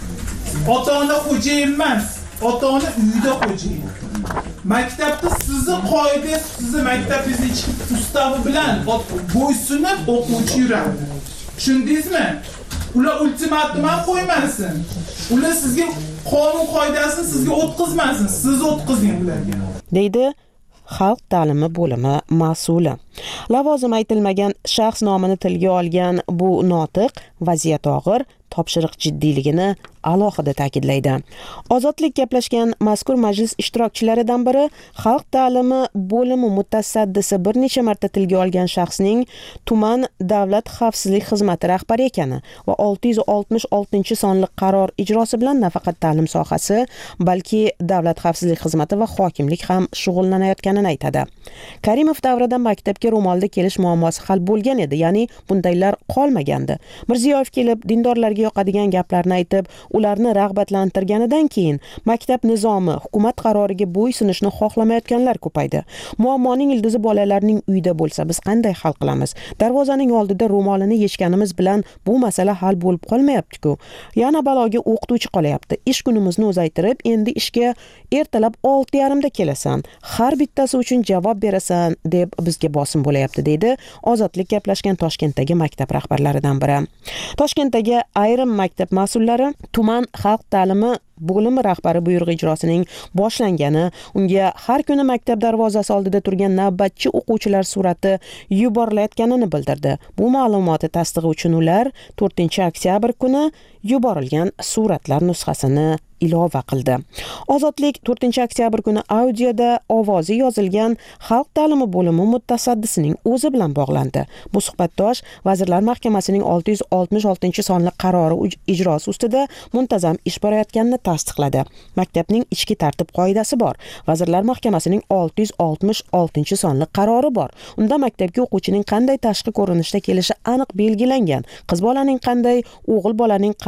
Ota-ona xo'jayin emas, ota-ona uyda xo'jayin. Maktabda sizni qoida, sizni maktabingizni ichki ustavi bilan bo'ysunib o'quvchi yuradi. Tushundingizmi? Ular ultimatum ham qo'ymasin. Ular sizga qonun qoidasini sizga o'tkazmasin, siz o'tkazing ularga. deydi xalq ta'limi bo'limi mas'uli. Lavozim aytilmagan shaxs nomini tilga olgan bu notiq vaziyat og'ir, topshiriq jiddiyligini alohida ta'kidlaydi. Ozodlik gaplashgan mazkur majlis ishtirokchilaridan biri xalq ta'limi bo'limi mutasaddisi bir necha marta tilga olgan shaxsning tuman davlat xavfsizlik xizmati rahbari ekani va olti yuz oltmish oltinchi sonli qaror ijrosi bilan nafaqat ta'lim sohasi, balki davlat xavfsizlik xizmati va hokimlik ham shug'ullanayotganini aytadi. Karimov davrida maktabga ro'molda kelish muammosi hal bo'lgan edi, ya'ni bundaylar qolmagandi. Mirziyoyev kelib dindorlarga yoqadigan gaplarni aytib, ularni rag'batlantirganidan keyin maktab nizomi, hukumat qaroriga bo'ysunishni xohlamayotganlar ko'paydi. Muammoning ildizi bolalarning uyida bo'lsa, biz qanday hal qilamiz? Darvozaning oldida ro'molini yechganimiz bilan bu masala hal bo'lib qolmayapti-ku. Yana baloga o'qituvchi qolyapti. Ish kunimizni uzaytirib, endi ishga ertalab olti yarim da kelasan. Har bittasi uchun javob berasan deb bizga bosim bo'layapti, deydi Ozodlik gaplashgan Toshkentdagi maktab rahbarlaridan biri. Toshkentdagi ayrim maktab mas'ullari tuman xalq ta'limi bo'limi rahbari buyrug'i ijrosining boshlangani, unga har kuni maktab darvozasi oldida turgan navbatchi o'quvchilar surati yuborilayotganini bildirdi. Bu ma'lumoti tasdig'i uchun ular to'rtinchi oktyabr kuni yuborilgan suratlar nusxasini ilova qildi. Ozodlik to'rtinchi oktyabr kuni audioda ovozi yozilgan xalq ta'limi bo'limi mutasaddisining o'zi bilan bog'landi. Bu suhbatdosh Vazirlar Mahkamasining olti yuz oltmish oltinchi sonli qarori ijrosi ustida muntazam ish borayotganini tasdiqladi. Maktabning ichki tartib qoidasi bor. Vazirlar Mahkamasining olti yuz oltmish oltinchi sonli qarori bor. Unda maktabga o'quvchining qanday tashqi ko'rinishda kelishi aniq belgilangan. Qiz bolaning qanday, o'g'il bolaning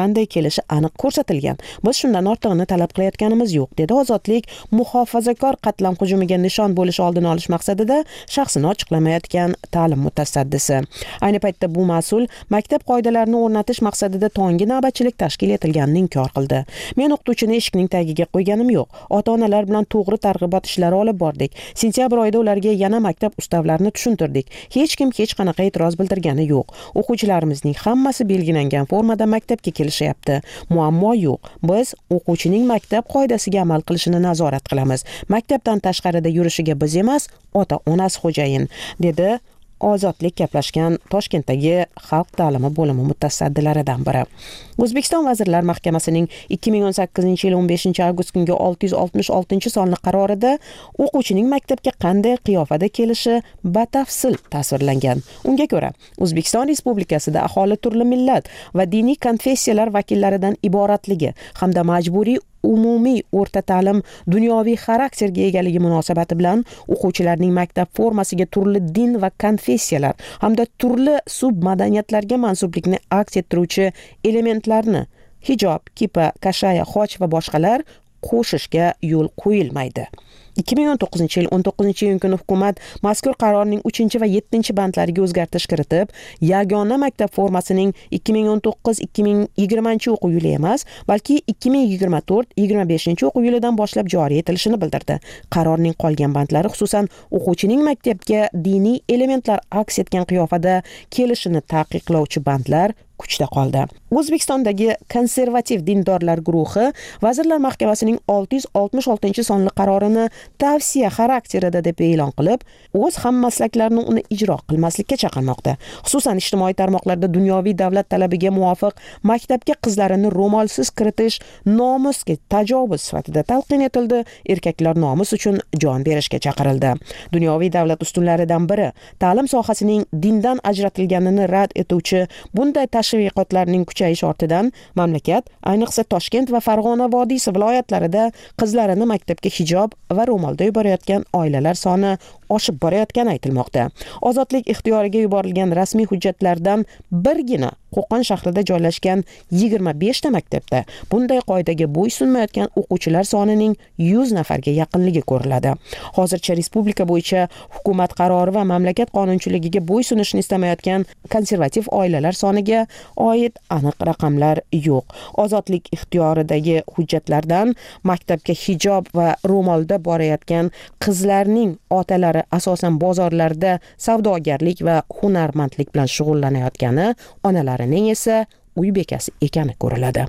qanday kelishi aniq ko'rsatilgan. Biz shundan ortig'ini talab qilayotganimiz yo'q, dedi Ozodlik muhofazakor qatlam hujumiga nishon bo'lish oldini olish maqsadida shaxsini ochiqlamayotgan ta'lim mutasaddisi. Ayni paytda bu mas'ul maktab qoidalarini o'rnatish maqsadida tonggi navbatchilik tashkil etilganini inkor qildi. Men o'qituvchini eshikning tagiga qo'yganim yo'q. Ota-onalar bilan to'g'ri targ'ibot ishlari olib bordik. Sentyabr oyida ularga yana maktab ustavlarini tushuntirdik. Hech kim hech qanaqa e'tiroz bildirgani yo'q. O'quvchilarimizning hammasi belgilangan formada maktabga kelishyapti. Muammo yo'q. Biz o'quvchining maktab qoidasiga amal qilishini nazorat qilamiz. Maktabdan tashqarida yurishiga biz emas, ota-onasi xo'jayin, dedi Ozodlik gaplashgan Toshkentdagi xalq ta'limi bo'limi mutasaddilaridan biri. O'zbekiston Vazirlar Mahkamasining ikki ming o'n sakkizinchi yil o'n beshinchi avgust kungi olti yuz oltmish oltinchi sonli qarorida o'quvchining maktabga qanday qiyofada kelishi batafsil tasvirlangan. Unga ko'ra, O'zbekiston Respublikasida aholi turli millat va diniy konfessiyalar vakillaridan iboratligi hamda majburiy umumiy o'rta ta'lim dunyoviy xarakterga egaligi munosabati bilan o'quvchilarning maktab formasiga turli din va konfessiyalar hamda turli submadaniyatlarga mansublikni aks ettiruvchi elementlarni hijob, kipa, kashaya, xoch va boshqalar qo'shishga yo'l qo'yilmaydi. ikki ming o'n to'qqizinchi yil o'n to'qqizinchi iyun kuni hukumat mazkur qarorning uchinchi va yettinchi bandlariga o'zgartirish kiritib, yagona maktab formasining ikki ming o'n to'qqiz ikki ming yigirmanchi o'quv yili emas, balki ikki ming yigirma to'rt yigirma beshinchi o'quv yilidan boshlab joriy etilishini bildirdi. Qarorning qolgan bandlari, xususan o'quvchining maktabga diniy elementlar aks etgan qiyofada kelishini taqiqlovchi bandlar kuchda qoldi. O'zbekistondagi konservativ dindorlar guruhi Vazirlar Mahkamasining olti yuz oltmish oltinchi sonli qarorini tavsiya xarakterida deb e'lon qilib, o'z hammaslaklarini uni ijro qilmaslikka chaqirmoqda. Xususan ijtimoiy tarmoqlarda dunyoviy davlat talabiga muvofiq maktabga qizlarini ro'molsiz kiritish nomusga tajovuz sifatida talqin etildi, erkaklar nomus uchun jon berishga chaqirildi. Dunyoviy davlat ustunlaridan biri ta'lim sohasining dindan ajratilganini rad etuvchi bunday tashviqotlarning kuchayishi ortidan mamlakat, ayniqsa Toshkent va Farg'ona vodiysi viloyatlarida qizlarini maktabga hijob va ro'molda yuborayotgan oilalar soni oshib borayotgani aytilmoqda. Ozodlik ixtiyoriga yuborilgan rasmiy hujjatlardan birgina Qo'qon shahrida joylashgan yigirma besh ta maktabda bunday qoidaga bo'ysunmayotgan o'quvchilar sonining yuz nafarga yaqinligi ko'riladi. Hozircha respublika bo'yicha hukumat qarori va mamlakat qonunchiligiga bo'ysunishni istamayotgan konservativ oilalar soniga oid aniq raqamlar yo'q. Ozodlik ixtiyoridagi hujjatlardan maktabga hijob va ro'molda borayotgan qizlarning otalari asosan bozorlarda savdogarlik va hunarmandlik bilan shug'ullanayotgani, onalarining esa uy bekasi ekani ko'riladi.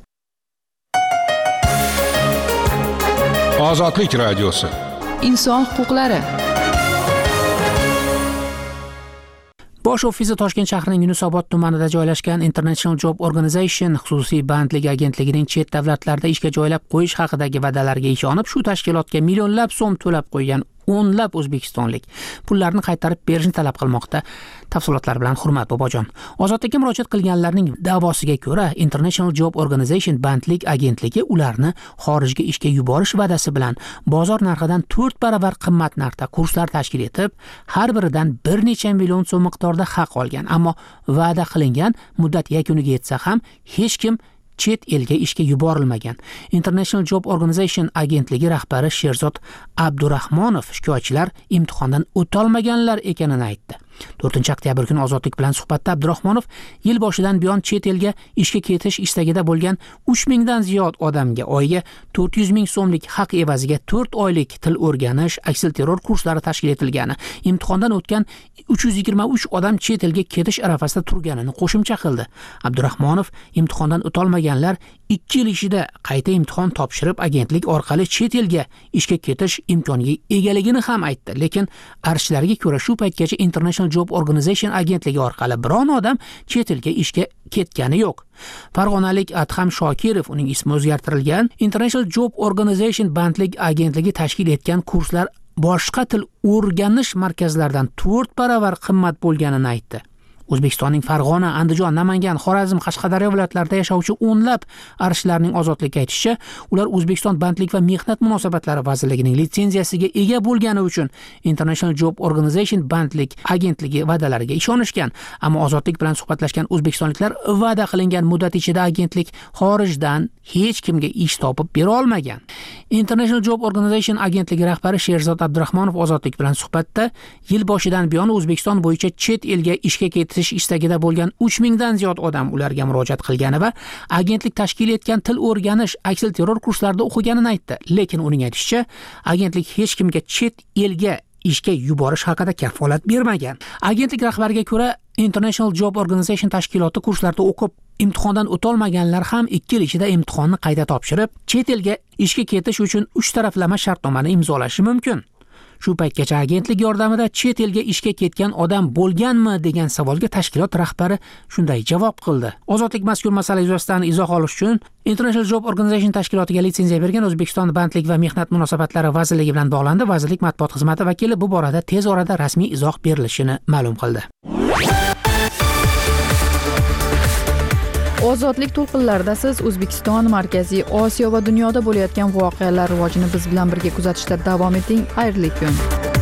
Ozodlik radiosi. Inson huquqlari. Bosh ofisi Toshkent shahrining Yunusobod tumanida joylashgan International Job Organization xususiy bandlik agentligining chet davlatlarda ishga joylab qo'yish haqidagi va'dalarga ishonib, shu tashkilotga millionlab so'm to'lab qo'ygan o'nlab o'zbekistonlik pullarni qaytarib berishni talab qilmoqda. Tafsilotlar bilan Hurmat Bobojon. Ozodlikka murojaat qilganlarning da'vosiga ko'ra, International Job Organization bandlik agentligi ularni xorijga ishga yuborish va'dasi bilan bozor narxidan to'rt baravar qimmat narxda kurslar tashkil etib, har biridan bir necha million so'm miqdorda haq olgan. Ammo va'da qilingan muddat yakuniga yetsa ham hech kim chet elga ishga yuborilmagan. International Job Organization agentligi rahbari Sherzod Abdurahmonov shikoyatchilar imtihondan o'tolmaganlar ekanini aytdi. to'rtinchi oktyabr kuni Ozodlik bilan suhbatda Abdurahmonov yil boshidan buyon chet elga ishga ketish istagida bo'lgan uch mingdan ziyod odamga oyiga to'rt yuz ming so'mlik haq evaziga to'rt oylik til o'rganish, aksilterror kurslari tashkil etilgani, imtihondan o'tgan uch yuz yigirma uch odam chet elga ketish arafasida turganini qo'shimcha qildi. Abdurahmonov imtihondan o'tolmaganlar ikki yil ichida qayta imtihon topshirib agentlik orqali chet elga ishga ketish imkoniga egaligini ham aytdi. Lekin arshlarga ko'ra shu paytgacha International Job Organization agentligi orqali biron odam chet elga ishga ketgani yo'q. Farg'onalik Adham Shokirov, uning ismi o'zgartirilgan, International Job Organization bandlik agentligi tashkil etgan kurslar boshqa til o'rganish markazlaridan to'rt baravar qimmat bo'lganini aytdi. O'zbekistonning Farg'ona, Andijon, Namangan, Xorazm, Qashqadaryo viloyatlarida yashovchi o'nlab arishlarning ozodlikka aytishicha, ular O'zbekiston bandlik va mehnat munosabatlari vazirligining litsenziyasiga ega bo'lgani uchun International Job Organization bandlik agentligi va'dalariga ishonishgan. Ammo ozodlik bilan suhbatlashgan o'zbekistonliklar va'da qilingan muddat ichida agentlik xorijdan hech kimga ish topib bera olmagan. International Job Organization agentligi rahbari Sherzod Abdurahmonov ozodlik bilan suhbatda yil boshidan buyon O'zbekiston bo'yicha chet elga ishga ketish istagida bo'lgan uch mingdan ziyod odam ularga murojaat qilgani va agentlik tashkil etgan til o'rganish aksilterror kurslarida o'qiganini aytdi. Lekin uning aytishicha, agentlik hech kimga chet elga ishga yuborish haqida kafolat bermagan. Agentlik rahbariga ko'ra, International Job Organization tashkiloti kurslarda o'qib imtihondan o'tolmaganlar ham ikki yil ichida imtihonni qayta topshirib, chet elga ishga ketish uchun uch taraflama shartnomani imzolashi mumkin. Shu paytgacha agentlik yordamida chet elga ishga ketgan odam bo'lganmi degan savolga tashkilot rahbari shunday javob qildi. Ozodlik mazkur masala yuzasidan izoh olish uchun International Job Organization tashkilotiga litsenziya bergan O'zbekiston bandlik va mehnat munosabatlari vazirligi bilan bog'landi. Vazirlik matbuot xizmati vakili bu borada tez orada rasmiy izoh berilishini ma'lum qildi. Ozodlik to'lqinlarida siz O'zbekiston, Markaziy Osiyo va dunyoda bo'layotgan voqealar rivojini biz bilan birga kuzatishda davom eting. Xayrli kun.